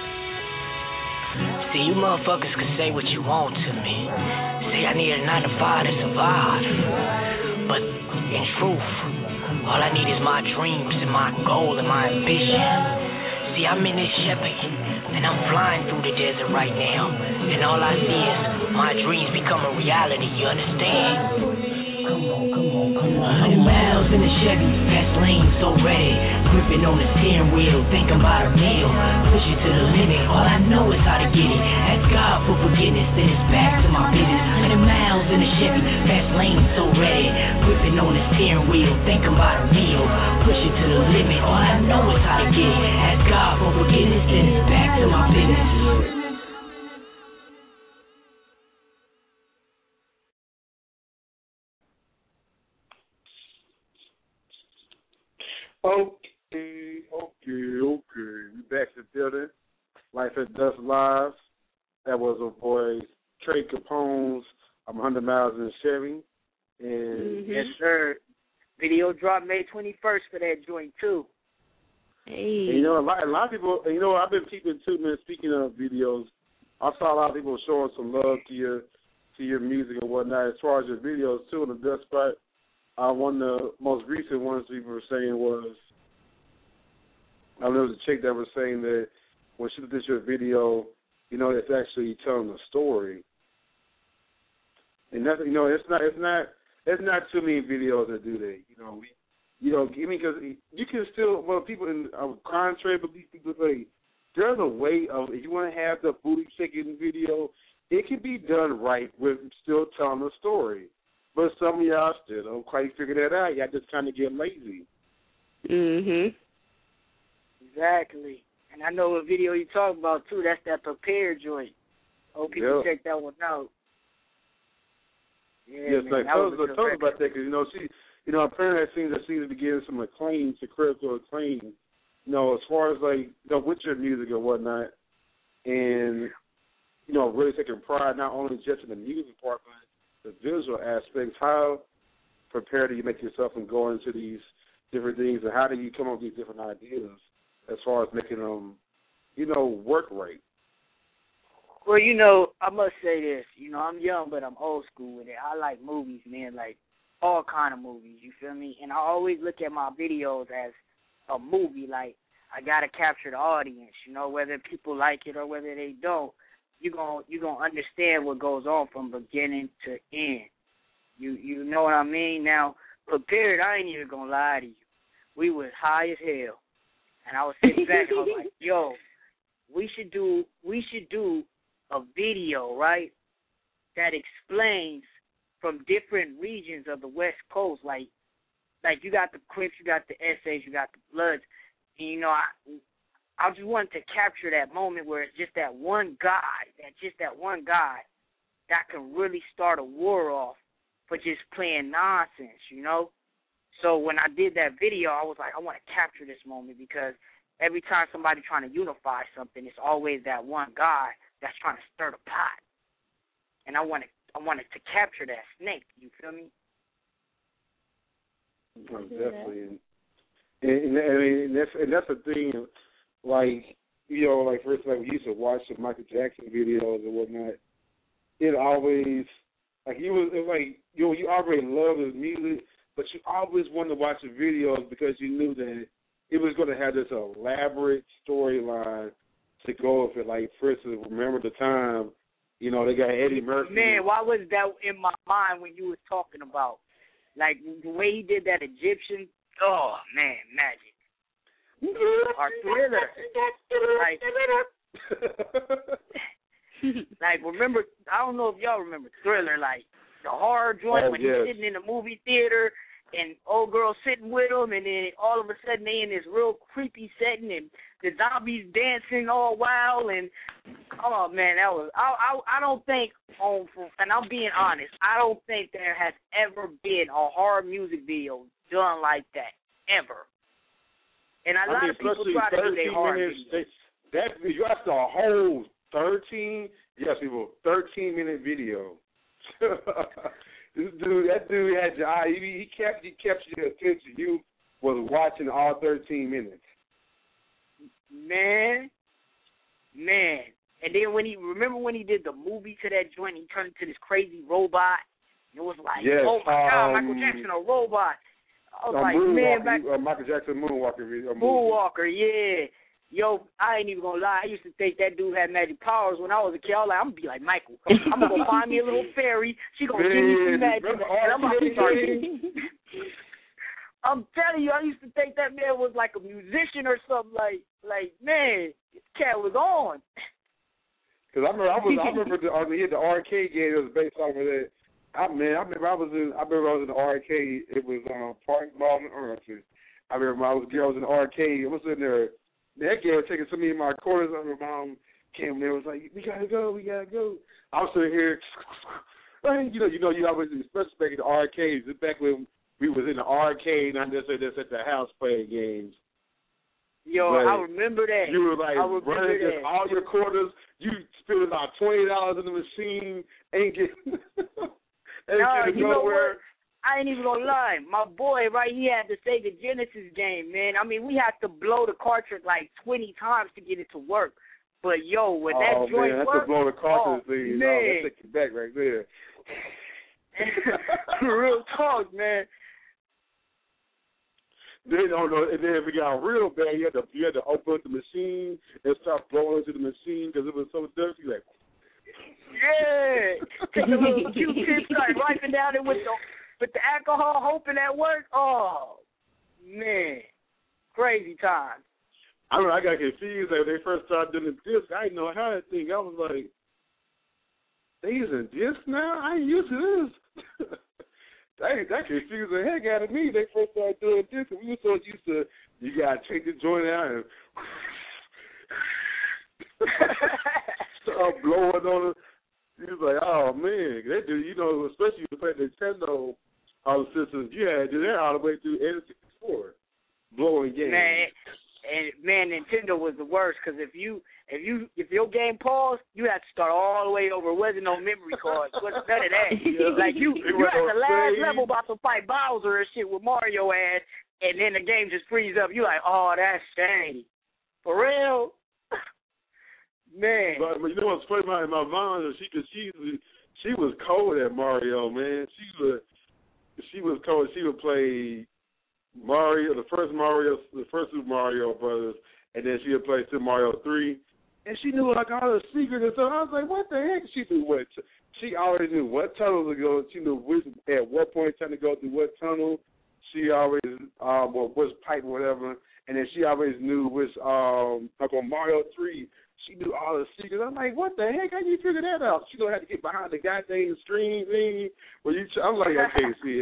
See, you motherfuckers can say what you want to me. Say I need a 9 to 5 to survive. But in truth, all I need is my dreams and my goal and my ambition. See, I'm in this Chevy, and I'm flying through the desert right now. And all I see is my dreams become a reality, you understand? Come on. 100 miles in the Chevy, fast lane, so ready. Gripping on the steering wheel, thinking about a meal. Push it to the limit, all I know is how to get it. Ask God for forgiveness, then it's back to my business. 100 miles in the Chevy, fast lane, so ready. Gripping on the steering wheel, thinking about a meal. Push it to the limit, all I know is how to get it. Ask God for forgiveness, then it's back to my business. Okay. We back to the building. Life at Dust Live. That was our boy Trey Capone's 100 Miles in the Chevy. And yes, sir. Video dropped May 21st for that joint, too. Hey. And, a lot of people, I've been keeping too, man, speaking of videos, I saw a lot of people showing some love to your music and whatnot as far as your videos, too, in the Dust Spot. One of the most recent ones people were saying was, I know there was a chick that was saying that when she did your video, it's actually telling a story. And that's, it's not too many videos that do that. Because you can still, people in crime trade, but these people say, there's a way of, if you want to have the booty shaking video, it can be done right with still telling a story. But some of y'all still don't quite figure that out. Y'all just kind of get lazy. Mhm. Exactly. And I know what video you talk about too. That's that prepared joint. Hope people check that one out. Yeah, man, tell us about that because she, apparently that seems to be getting some acclaim, some critical acclaim. As far as with your music or whatnot, and really taking pride not only just in the music part, but the visual aspects. How prepared do you make yourself and go into these different things, and how do you come up with these different ideas as far as making them, work right? Well, I must say this. I'm young, but I'm old school with it. I like movies, man. Like, all kind of movies, you feel me? And I always look at my videos as a movie, like I gotta capture the audience, you know, whether people like it or whether they don't. You gonna understand what goes on from beginning to end. You know what I mean? Now, Prepared, I ain't even gonna lie to you. We was high as hell, and I was sitting back. I was like, "Yo, we should do a video, right, that explains from different regions of the West Coast, like you got the Crips, you got the Essays, you got the Bloods, and you know, I just wanted to capture that moment where it's just that one guy that can really start a war off for just playing nonsense, you know? So when I did that video, I was like, I want to capture this moment because every time somebody trying to unify something, it's always that one guy that's trying to stir the pot. And I wanted to capture that snake, you feel me? Oh, definitely. And that's the thing, like, you know, like, first, like, we used to watch the Michael Jackson videos and whatnot. It always, like, it was like, you know, you already love his music, but you always wanted to watch the videos because you knew that it was going to have this elaborate storyline to go with it. Like, for instance, remember the time, you know, they got Eddie Murphy. Man, why was that in my mind when you was talking about, like, the way he did that Egyptian? Oh, man, magic. Or Thriller. Like, remember, I don't know if y'all remember Thriller, like, the horror joint when he's sitting in the movie theater and old girl sitting with him, and then all of a sudden they in this real creepy setting and the zombies dancing all wild, and oh man, that was I don't think and I'm being honest, I don't think there has ever been a horror music video done like that ever. And a lot of people try to do their horror videos. You have a whole 13-minute video. That dude had your eye. He kept your attention. You was watching all 13 minutes. Man. And then when he did the movie to that joint, he turned into this crazy robot. It was like, oh my God, Michael Jackson, a robot. I was like, man, Michael Jackson Moonwalker video. Moonwalker, yeah. Yo, I ain't even gonna lie. I used to think that dude had magic powers when I was a kid. I was like, I'm gonna be like Michael. I'm gonna go find me a little fairy. She gonna give me some magic, and I'm gonna start. I'm telling you, I used to think that man was like a musician or something. Like man, this cat was on. Because I remember the arcade game that was based off of that. I remember I was in the arcade. It was Park Mall in Arlington. I remember I was in the arcade. I was in there. That girl was taking some of my quarters. I remember Mom came in there and was like, we gotta go. I was sitting here, you always, especially back in the arcades, back when we was in the arcade, not necessarily just at the house playing games. Yo, but I remember that. You were like running just all your quarters. You spent about $20 in the machine. Ain't getting nowhere. I ain't even gonna lie. My boy, right, he had the Sega Genesis game, man. I mean, we had to blow the cartridge like 20 times to get it to work. But, yo, when that joint worked, that's to blow the cartridge thing. Man. That takes you back right there. Real talk, man. Then, and then if it got real bad, you had to open up the machine and start blowing into the machine because it was so dirty. Like, yeah. Take a little Q-tip, start wiping down it with the alcohol, hoping that worked. Oh, man. Crazy time. I remember I got confused. Like, when they first started doing the disc, I didn't know how to think. I was like, they using disc now? I ain't used to this. That confused the heck out of me. They first started doing disc, and we were so used to, you got to take the joint out and start blowing on it. He was like, oh, man. They do, especially when you play Nintendo systems, you had to do that all the way through N64, blowing games. Man, Nintendo was the worst because if your game paused, you had to start all the way over. It wasn't no memory cards. It wasn't none of that. Like you at the last level about to fight Bowser and shit with Mario ass, and then the game just frees up. You like, oh, that's shady. For real? Man. But you know what's funny about my mom? She was cold at Mario, man. she was told she would play Mario, the first Super Mario Brothers, and then she would play Super Mario 3. And she knew like all the secrets and stuff. I was like, what the heck? She knew what? She always knew what tunnels to go. She knew at what point in time to go through what tunnel. She always which pipe or whatever. And then she always knew which like on Mario 3. She knew all the secrets. I'm like, what the heck? How do you figure that out? She don't have to get behind the goddamn screen thing. I'm like, okay, see.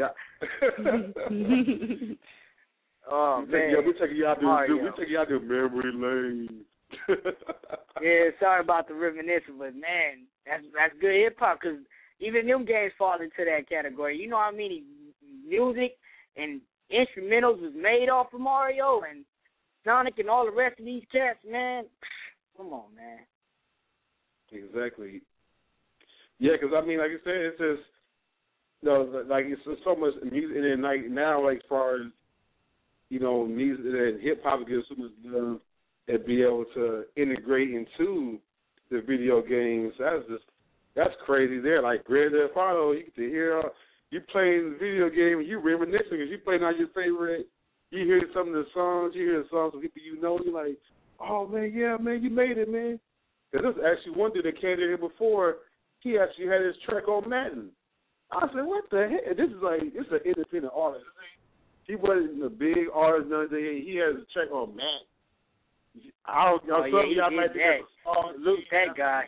Oh man, we taking y'all to memory lane. Yeah, sorry about the reminiscence, but man, that's good hip hop because even them games fall into that category. You know how many music and instrumentals was made off of Mario and Sonic and all the rest of these cats, man. Come on, man. Exactly. Yeah, because I mean, like you said, it's just like it's so much music, and then like now, like as far as music and hip hop gets so much love and be able to integrate into the video games. That's crazy. There, like Grand Theft Auto, you get to hear you playing the video game and you reminiscing because you playing on your favorite. You hear some of the songs, you hear the songs of people you're like, oh man, yeah, man, you made it, man. Because there's actually one dude that came in here before. He actually had his track on Madden. I said, what the heck? This is like, it's an independent artist. He wasn't a big artist, nothing. He has a track on Madden. Y'all might think that guy.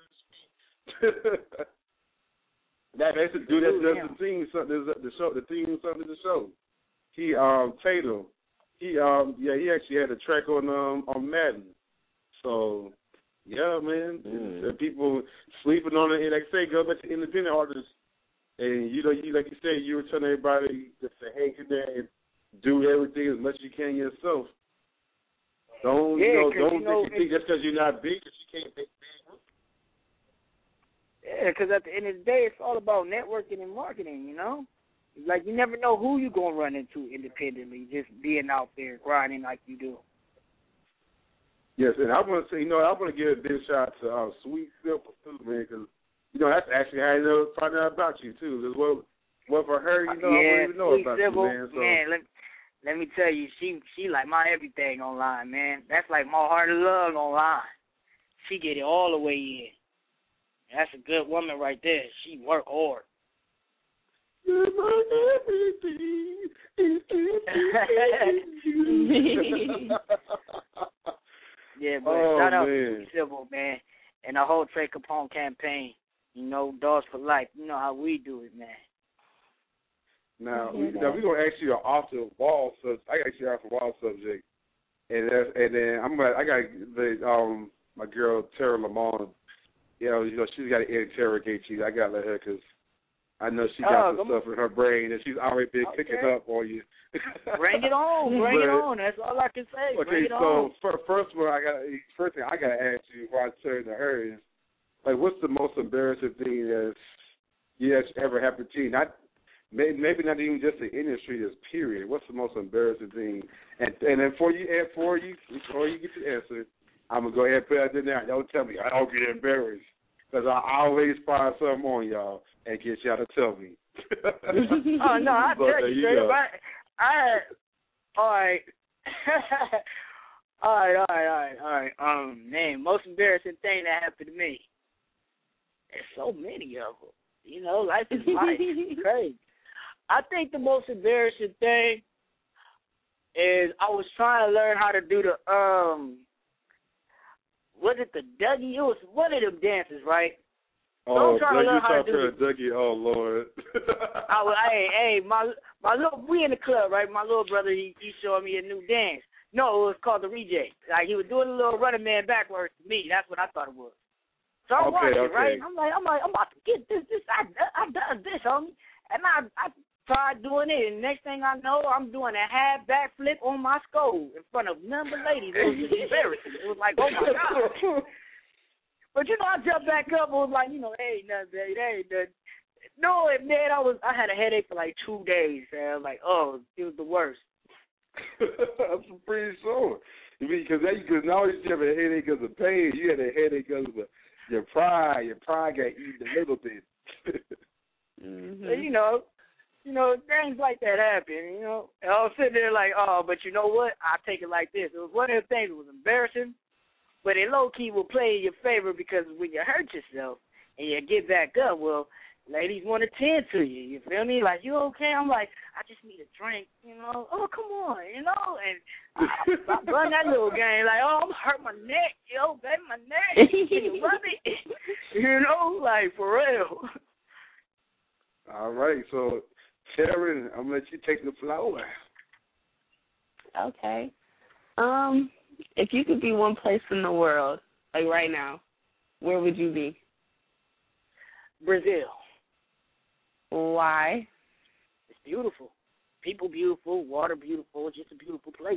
That's the dude that does the theme something the show. He Tatum. He actually had a track on Madden. So yeah, man. And people sleeping on it, and like I say, go back to independent artists. And you like you said, you were telling everybody just to hang in there and do everything as much as you can yourself. Don't think just because you're not big that you can't make big. Yeah, because at the end of the day, it's all about networking and marketing. Like you never know who you're gonna run into independently, just being out there grinding like you do. Yes, and I want to say, I want to give a big shout out to Sweet Simple too, man, because that's actually how I find out about you too. Because well for her, I don't even know about Simple, you, man. So. Man, let me tell you, she like my everything online, man. That's like my heart of love online. She get it all the way in. That's a good woman right there. She work hard. You're my everything. Yeah, but shout out to Civil, man, and the whole Trey Capone campaign. Dogs for life. You know how we do it, man. Now we're gonna ask you an off the wall subject. I got you off the wall subject, and then I got my girl Tara Lamont. She's got to interrogate you. I got to let her because I know she got some stuff in her brain and she's already been picking up on you. Bring it on, bring it on. That's all I can say. Okay, bring it so on. first thing I got to ask you before I turn to her is, like, what's the most embarrassing thing that's ever happened to you? Maybe not even just the industry, just period. What's the most embarrassing thing? And then before you get your answer, I'm gonna go ahead and put it in there. Don't tell me I don't get embarrassed because I always find something on y'all and get y'all to tell me. Oh no, I tell you, straight up. All right. Man, most embarrassing thing that happened to me. There's so many of them. Life is life. It's crazy. I think the most embarrassing thing is I was trying to learn how to do the was it the Dougie? It was one of them dances, right? Oh, so I'm trying to learn how to do the Dougie. Oh Lord. My little, we in the club, right? My little brother, he showed me a new dance. No, it was called the reject. Like he was doing a little running man backwards to me. That's what I thought it was. So I'm watching, right? I'm like, I'm about to get this. I done this, homie. And I tried doing it, and next thing I know, I'm doing a half backflip on my skull in front of number ladies. It was embarrassing. It was like, oh my God. But I jumped back up and was like, hey, nothing, baby, hey, nothing. No, man, I had a headache for like 2 days. Man. I was like, oh, it was the worst. I'm pretty sure. Because now you have a headache because of pain. You had a headache because of your pride. Your pride got eaten a little bit. Mm-hmm. You know, things like that happen, you know. And I was sitting there like, oh, but you know what? I take it like this. It was one of the things that was embarrassing, but it low-key will play in your favor because when you hurt yourself and you get back up, well, ladies want to tend to you. You feel me? Like, you okay? I'm like, I just need a drink, you know. Oh, come on, you know. And I run that little game like, oh, I'm hurt my neck, yo, baby, my neck. Can you rub it? You know, like, for real. All right, so, Sharon, I'm going to let you take the floor. Okay. If you could be one place in the world, like right now, where would you be? Brazil. Why? It's beautiful. People beautiful, water beautiful, it's just a beautiful place.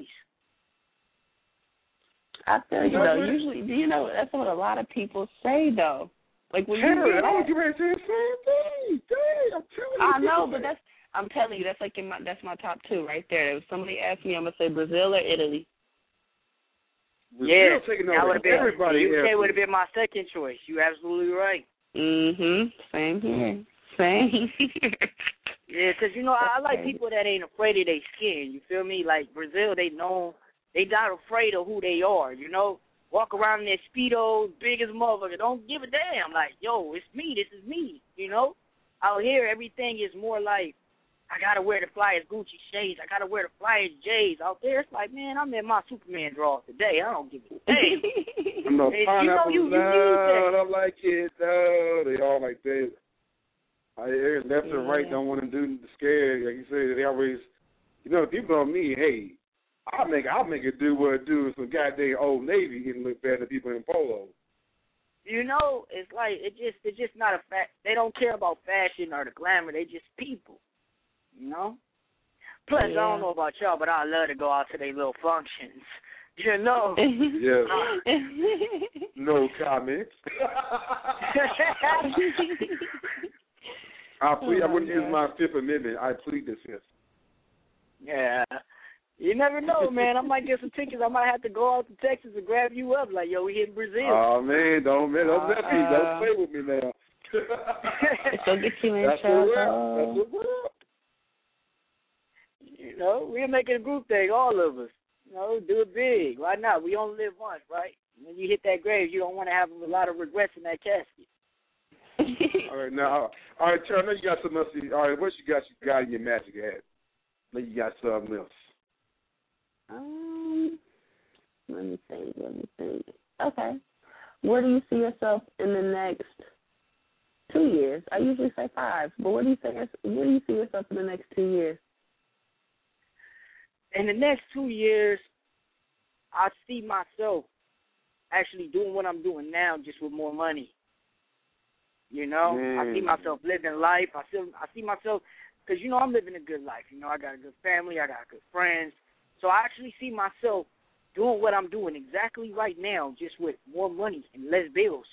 I feel you, though. Usually, you know, that's what a lot of people say, though. Like when Sharon, you I was getting ready to say the same thing. Dang, I'm telling you. I know, but I'm telling you, that's like that's my top two right there. If somebody asked me, I'm gonna say Brazil or Italy. Yeah, taking that would have been everybody. The UK would have been my second choice. You're absolutely right. Same here. Same here. Yeah, because, you know, I like people that ain't afraid of their skin. You feel me? Like Brazil, they not afraid of who they are, you know? Walk around in their Speedos, big as motherfucker. Don't give a damn. Like, yo, it's me. This is me, you know? Out here, everything is more like, I got to wear the flyest Gucci shades. I got to wear the flyest J's. Out there, it's like, man, I'm in my Superman drawers today. I don't give a damn. I'm no pineapple. You need that. I like it. No, they all like that. Left and right don't want to do the scared. Like you said, they always, you know, people on me, hey, I'll make it do what it do with some goddamn Old Navy and look better than people in polo. You know, it's like, it's just not a fact. They don't care about fashion or the glamour. They just people, you know? Plus, I don't know about y'all, but I love to go out to their little functions. You know? Yeah. No comments. I wouldn't use my Fifth Amendment. I plead the Fifth. Yeah. You never know, man. I might get some tickets. I might have to go out to Texas and grab you up. Like, yo, we hitting Brazil. Oh, man, don't let me. Don't play with me now. Don't get you in trouble. That's what's up. You know, we're making a group thing, all of us. You know, do it big. Why not? We only live once, right? When you hit that grave, you don't want to have a lot of regrets in that casket. All right, now, all right, Charlie, I know you got something else. All right, what you got in your magic hat? I know you got something else. Let me think. Okay. Where do you see yourself in the next 2 years? I usually say 5, but where do you see yourself in the next 2 years? In the next 2 years, I see myself actually doing what I'm doing now, just with more money. You know, I see myself living life. I see myself, because, you know, I'm living a good life. You know, I got a good family. I got good friends. So I actually see myself doing what I'm doing exactly right now, just with more money and less bills.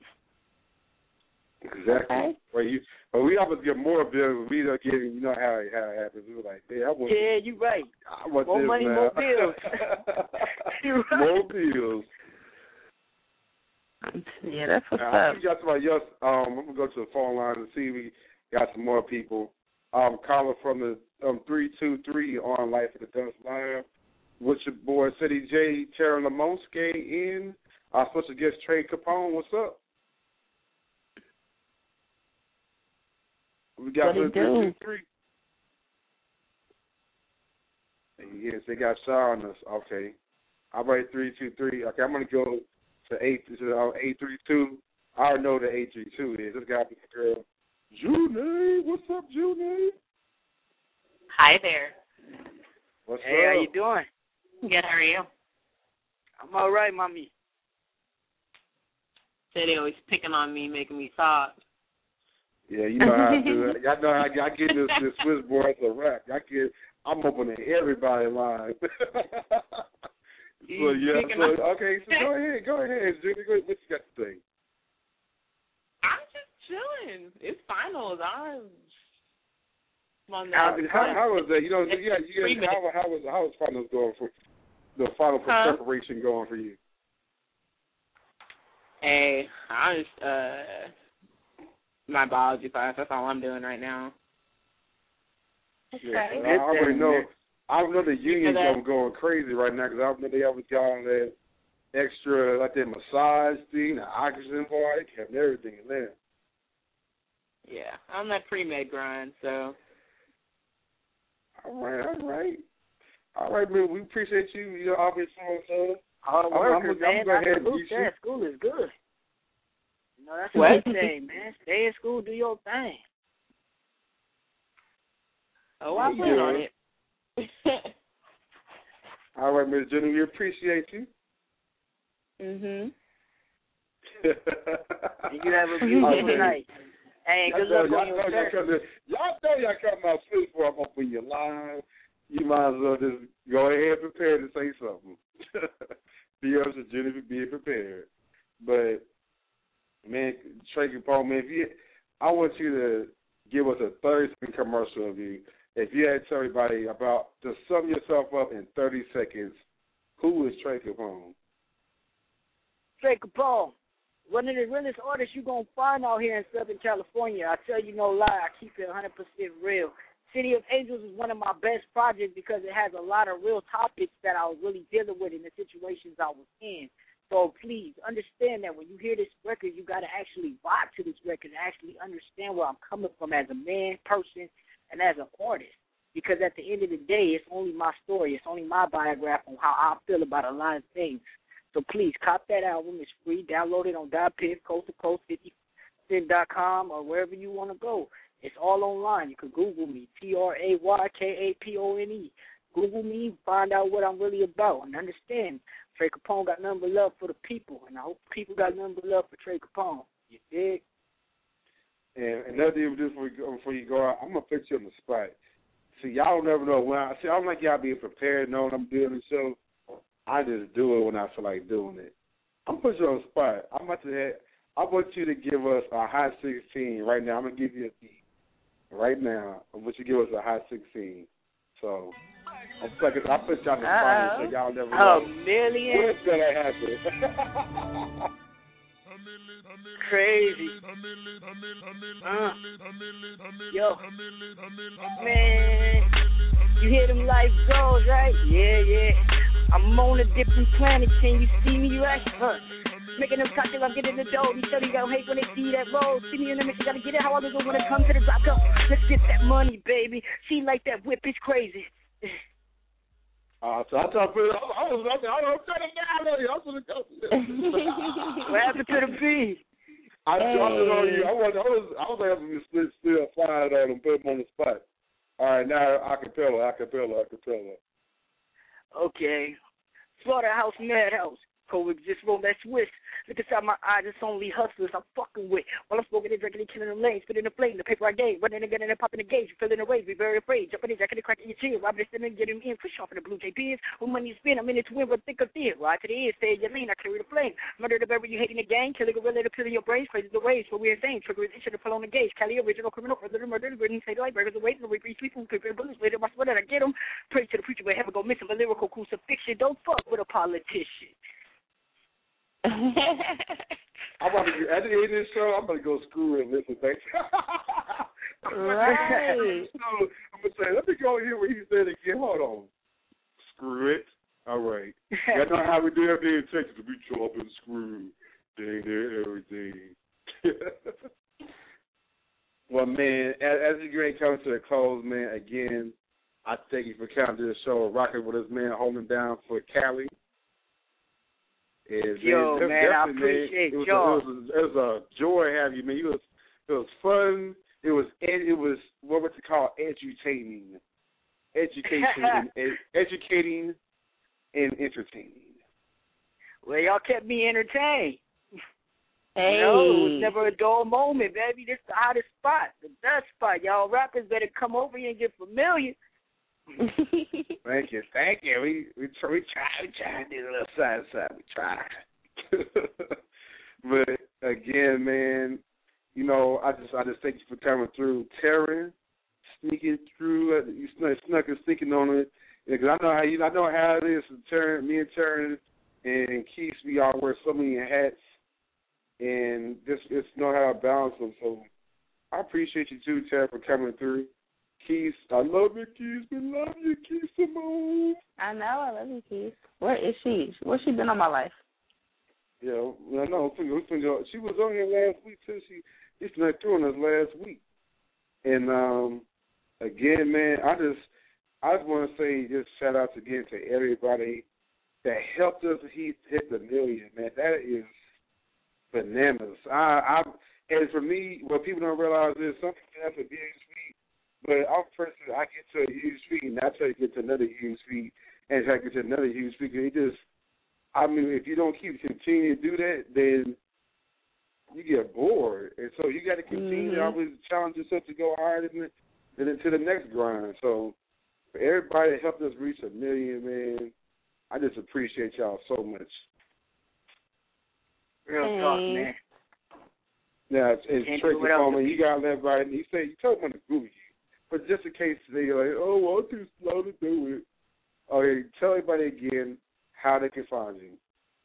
Exactly. Okay. Well, we always get more bills. We don't get, you know how it happens. We were like, yeah, you're right. I want more this money, now. more bills. You're right. More bills. Yeah, that's what's up. I got somebody else. I'm going to go to the phone line and see if we got some more people. Caller from the 323 on Life of the Dunce Live. With your boy, City J, Tara Lamonske in. Our special guest, Trey Capone. What's up? We got what 323. Yes, they got Shaw on us. Okay. All right, 323. Okay, I'm going to go to 832. I already know what the 832 is. This got to be the girl. June, what's up, June? Hi there. What's up? Hey, how you doing? Good, how are you? I'm all right, mommy. They always picking on me, making me soft. Yeah, you know how I do it. Y'all know how I get this Swiss boy to rap. I'm opening everybody's line. Okay, so go ahead, Judy. What you got to say? I'm just chilling. It's finals. How was that? You know, how was finals going for the final preparation going for you? Hey, I just my biology class. That's all I'm doing right now. Yeah, I already know. I know the unions are going crazy right now because I know they have got that extra, like that massage thing, the oxygen part, having everything in there. Yeah, I'm that pre-med grind, so. All right, man. We appreciate you. You're obviously so. Hard worker, man. School is good. You know, that's what I say, man. Stay in school, do your thing. Oh, I plan on it. All right, Ms. Jenny, we appreciate you. You have a beautiful night. Hey, good luck on your search. Y'all know y'all come out sweet before I'm up in your line. You might as well just go ahead and prepare to say something. Be up to Jennifer, be prepared. But, man, Trey Capone, man, I want you to give us a 30-second commercial of you. If you had to tell everybody about, to sum yourself up in 30 seconds, who is Trey Capone? Trey Capone, one of the realest artists you're going to find out here in Southern California. I tell you no lie, I keep it 100% real. City of Angels is one of my best projects because it has a lot of real topics that I was really dealing with in the situations I was in. So please understand that when you hear this record, you got to actually vibe to this record and actually understand where I'm coming from as a man, person, and as an artist. Because at the end of the day, it's only my story. It's only my biography on how I feel about a lot of things. So please, cop that album. It's free. Download it on .piff, Coast to Coast, 50cent.com, or wherever you want to go. It's all online. You can Google me, TRAYKAPONE. Google me, find out what I'm really about, and understand Trey Capone got nothing but love for the people, and I hope people got nothing but love for Trey Capone. You dig? And another thing before you go out, I'm going to put you on the spot. See, y'all never know when I don't like y'all being prepared knowing I'm doing the show. I just do it when I feel like doing it. I'm going to put you on the spot. I want you to give us a hot 16 right now. I'm going to give you a beat. Right now, I want you to give us a hot 16. So, I put you on the spot so y'all never know. A million? What's going to happen? Crazy. Yo, man, you hear them life goals, right? Yeah. I'm on a different planet. Can you see me, right? Making them talk till I'm getting the dough. These studies got hate when they see that road. See me in the mix, you gotta get it how others when it comes to the drop. Go, let's get that money, baby. She like that whip, it's crazy. So I thought I was turning down on you. What happened to the beat? I dropped it on you. I was able to still fly it on and put him on the spot. All right, now acapella. Okay. Slaughterhouse, Madhouse. Coexist, roll that Swiss. Look inside my eyes, it's only hustlers I'm fucking with. While I'm smoking and drinking and killing them lanes, spitting the flame, the paper I gave, running again and then popping the gauge, feeling the wave, be very afraid, jumping in, jacking the crack in your chin, robbing the and getting in, push off in the blue JPs. Who money you spend, I'm in it to win, but think of this. Ride to the end, stay in your lane, I carry the flame. Murder the berry, you hating the gang, kill a gorilla to peel in your brains, crazy the waves, for we're insane, trigger is itching to pull on the gauge, Cali original criminal, further the murder, the written, say the light, burgers away, the repeat, people, creeping bullets, later, my sweater, I get them. Pray to the preacher, but heaven go missing, but lyrical crucifixion, don't fuck with a politician. I'm about to at the end of this show, I'm going to go screw and listen back. Right. So I'm going to say, let me go hear what he said again. Hold on. Screw it. All right. That's not how we do everything in Texas. We chop and screw. Everything. Well, man, as the great comes to a close, man, again, I thank you for coming to the show, rocking with us, man, holding down for Cali. Yo, man, I appreciate y'all. It was a joy having you, man. It was fun. It was what was it called? Educating and entertaining. Well, y'all kept me entertained. Hey. You know, it was never a dull moment, baby. This is the hottest spot, the best spot. Y'all rappers better come over here and get familiar. Thank you. We try to do a little side. We try. But again, man, you know, I just thank you for coming through, Taryn, sneaking through. You snuck and sneaking on it, because I know how it is. Taryn, me and Taryn and Keith, we all wear so many hats, and just know how to balance them. So I appreciate you too, Taryn, for coming through. Keith, I love you, Keith. We love you, Keith Simone. I know, I love you, Keith. Where is she? Where's she been all my life? Yeah, I know. She was on here last week too. She snuck through on us last week. And again, man, I just want to say just shout out again to everybody that helped us hit the million, man. That is bananas. And for me, what people don't realize is some people have a huge feed, but I'm personally, I get to a huge feed, and that's how you get to another huge feed, and how I get to another huge feed. It just, I mean, if you don't continue to do that, then you get bored. And so you got to continue to always challenge yourself to go higher than into the next grind. So for everybody that helped us reach 1 million, man, I just appreciate y'all so much. Real talk, man. Yeah, it's Tracy Coleman. You got to let everybody, you told them to Google you. But just in case they're like, oh, well, I'm too slow to do it. Okay, tell everybody again how they can find you.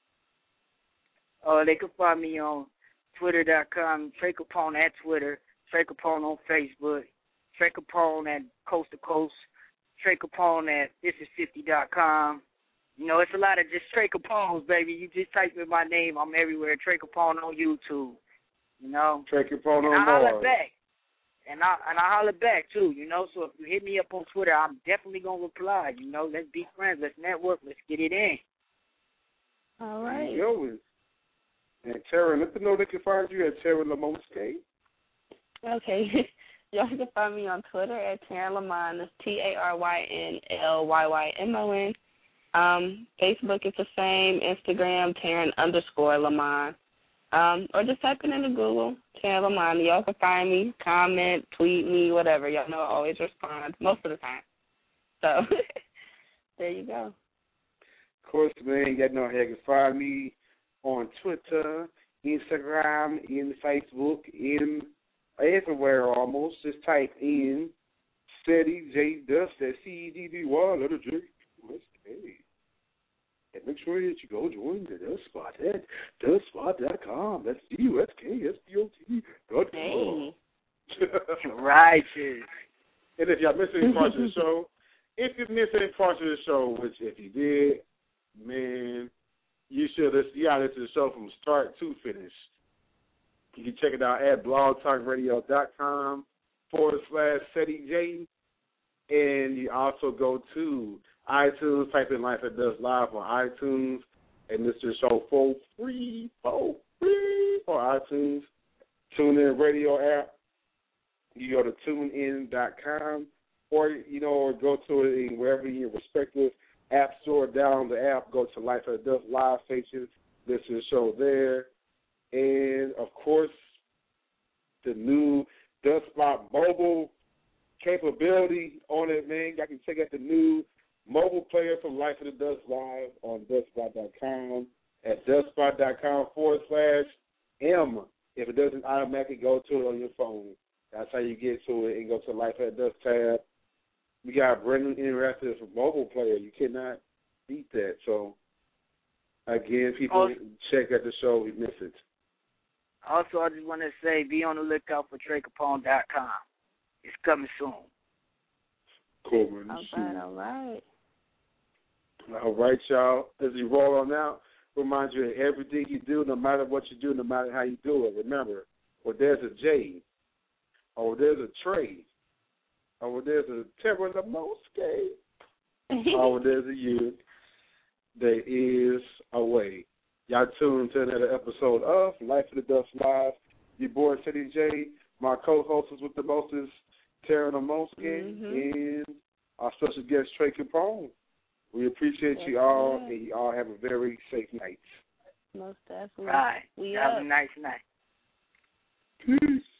They can find me on Twitter.com, Trey Capone at Twitter, Trey Capone on Facebook, Trey Capone at Coast to Coast, Trey Capone at thisis50.com. You know, it's a lot of just Trey Capones, baby. You just type in my name, I'm everywhere. Trey Capone on YouTube. You know, Trey Capone on I Mars. holler back. And I holler back, too, you know. So if you hit me up on Twitter, I'm definitely going to reply. You know, let's be friends. Let's network. Let's get it in. All right. And Tara, let them know they can find you at Tara Lamont. Okay. Y'all can find me on Twitter at Taryn Lamont. That's TarynLyymon. Facebook is the same. Instagram, Taryn_Lamont. Or just type it into Google, Taryn Lamont. Y'all can find me, comment, tweet me, whatever. Y'all know I always respond most of the time. So there you go. Of course, man, y'all know how you can find me on Twitter, Instagram, in Facebook, in everywhere almost. Just type in Steady J Dust, that's CEDDY, letter J. And make sure that you go join the Dust Spot at dustspot.com. That's DUSKSPOT.com. Hey. Righteous. And if y'all missed any parts of the show, which if you did, man, you should listen. You gotta listen to the show from start to finish. You can check it out at blogtalkradio.com/SettieJ. And you also go to iTunes, type in Life at Dust Live on iTunes, and listen to the show for free on iTunes. TuneIn radio app. You go to tunein.com, or go to it in wherever your respective app store. Download the app, go to Life at Dust Live station, listen to the show there, and of course, the new Dust Spot mobile capability on it, man. Y'all can check out the new mobile player from Life of the Dust Live on dustspot.com at dustspot.com/M. If it doesn't automatically go to it on your phone, that's how you get to it and go to the Life of the Dust tab. We got a brand new interactive mobile player. You cannot beat that. So, again, people check out the show. We miss it. Also, I just want to say, be on the lookout for TreyCapone.com. It's coming soon. Coming soon. All right. All right, y'all. As we roll on out, remind you that everything you do, no matter what you do, no matter how you do it, remember, where there's a J, or there's a Trey, or there's a Terror the most gay, or there's a U, there is a way. Y'all tuned to another episode of Life of the Dust Live. Your boy, City J. My co-host is with the mostest, Tara the most gay, and our special guest, Trey Capone. We appreciate you all, and you all have a very safe night. Most definitely. Right. Have a nice night. Peace.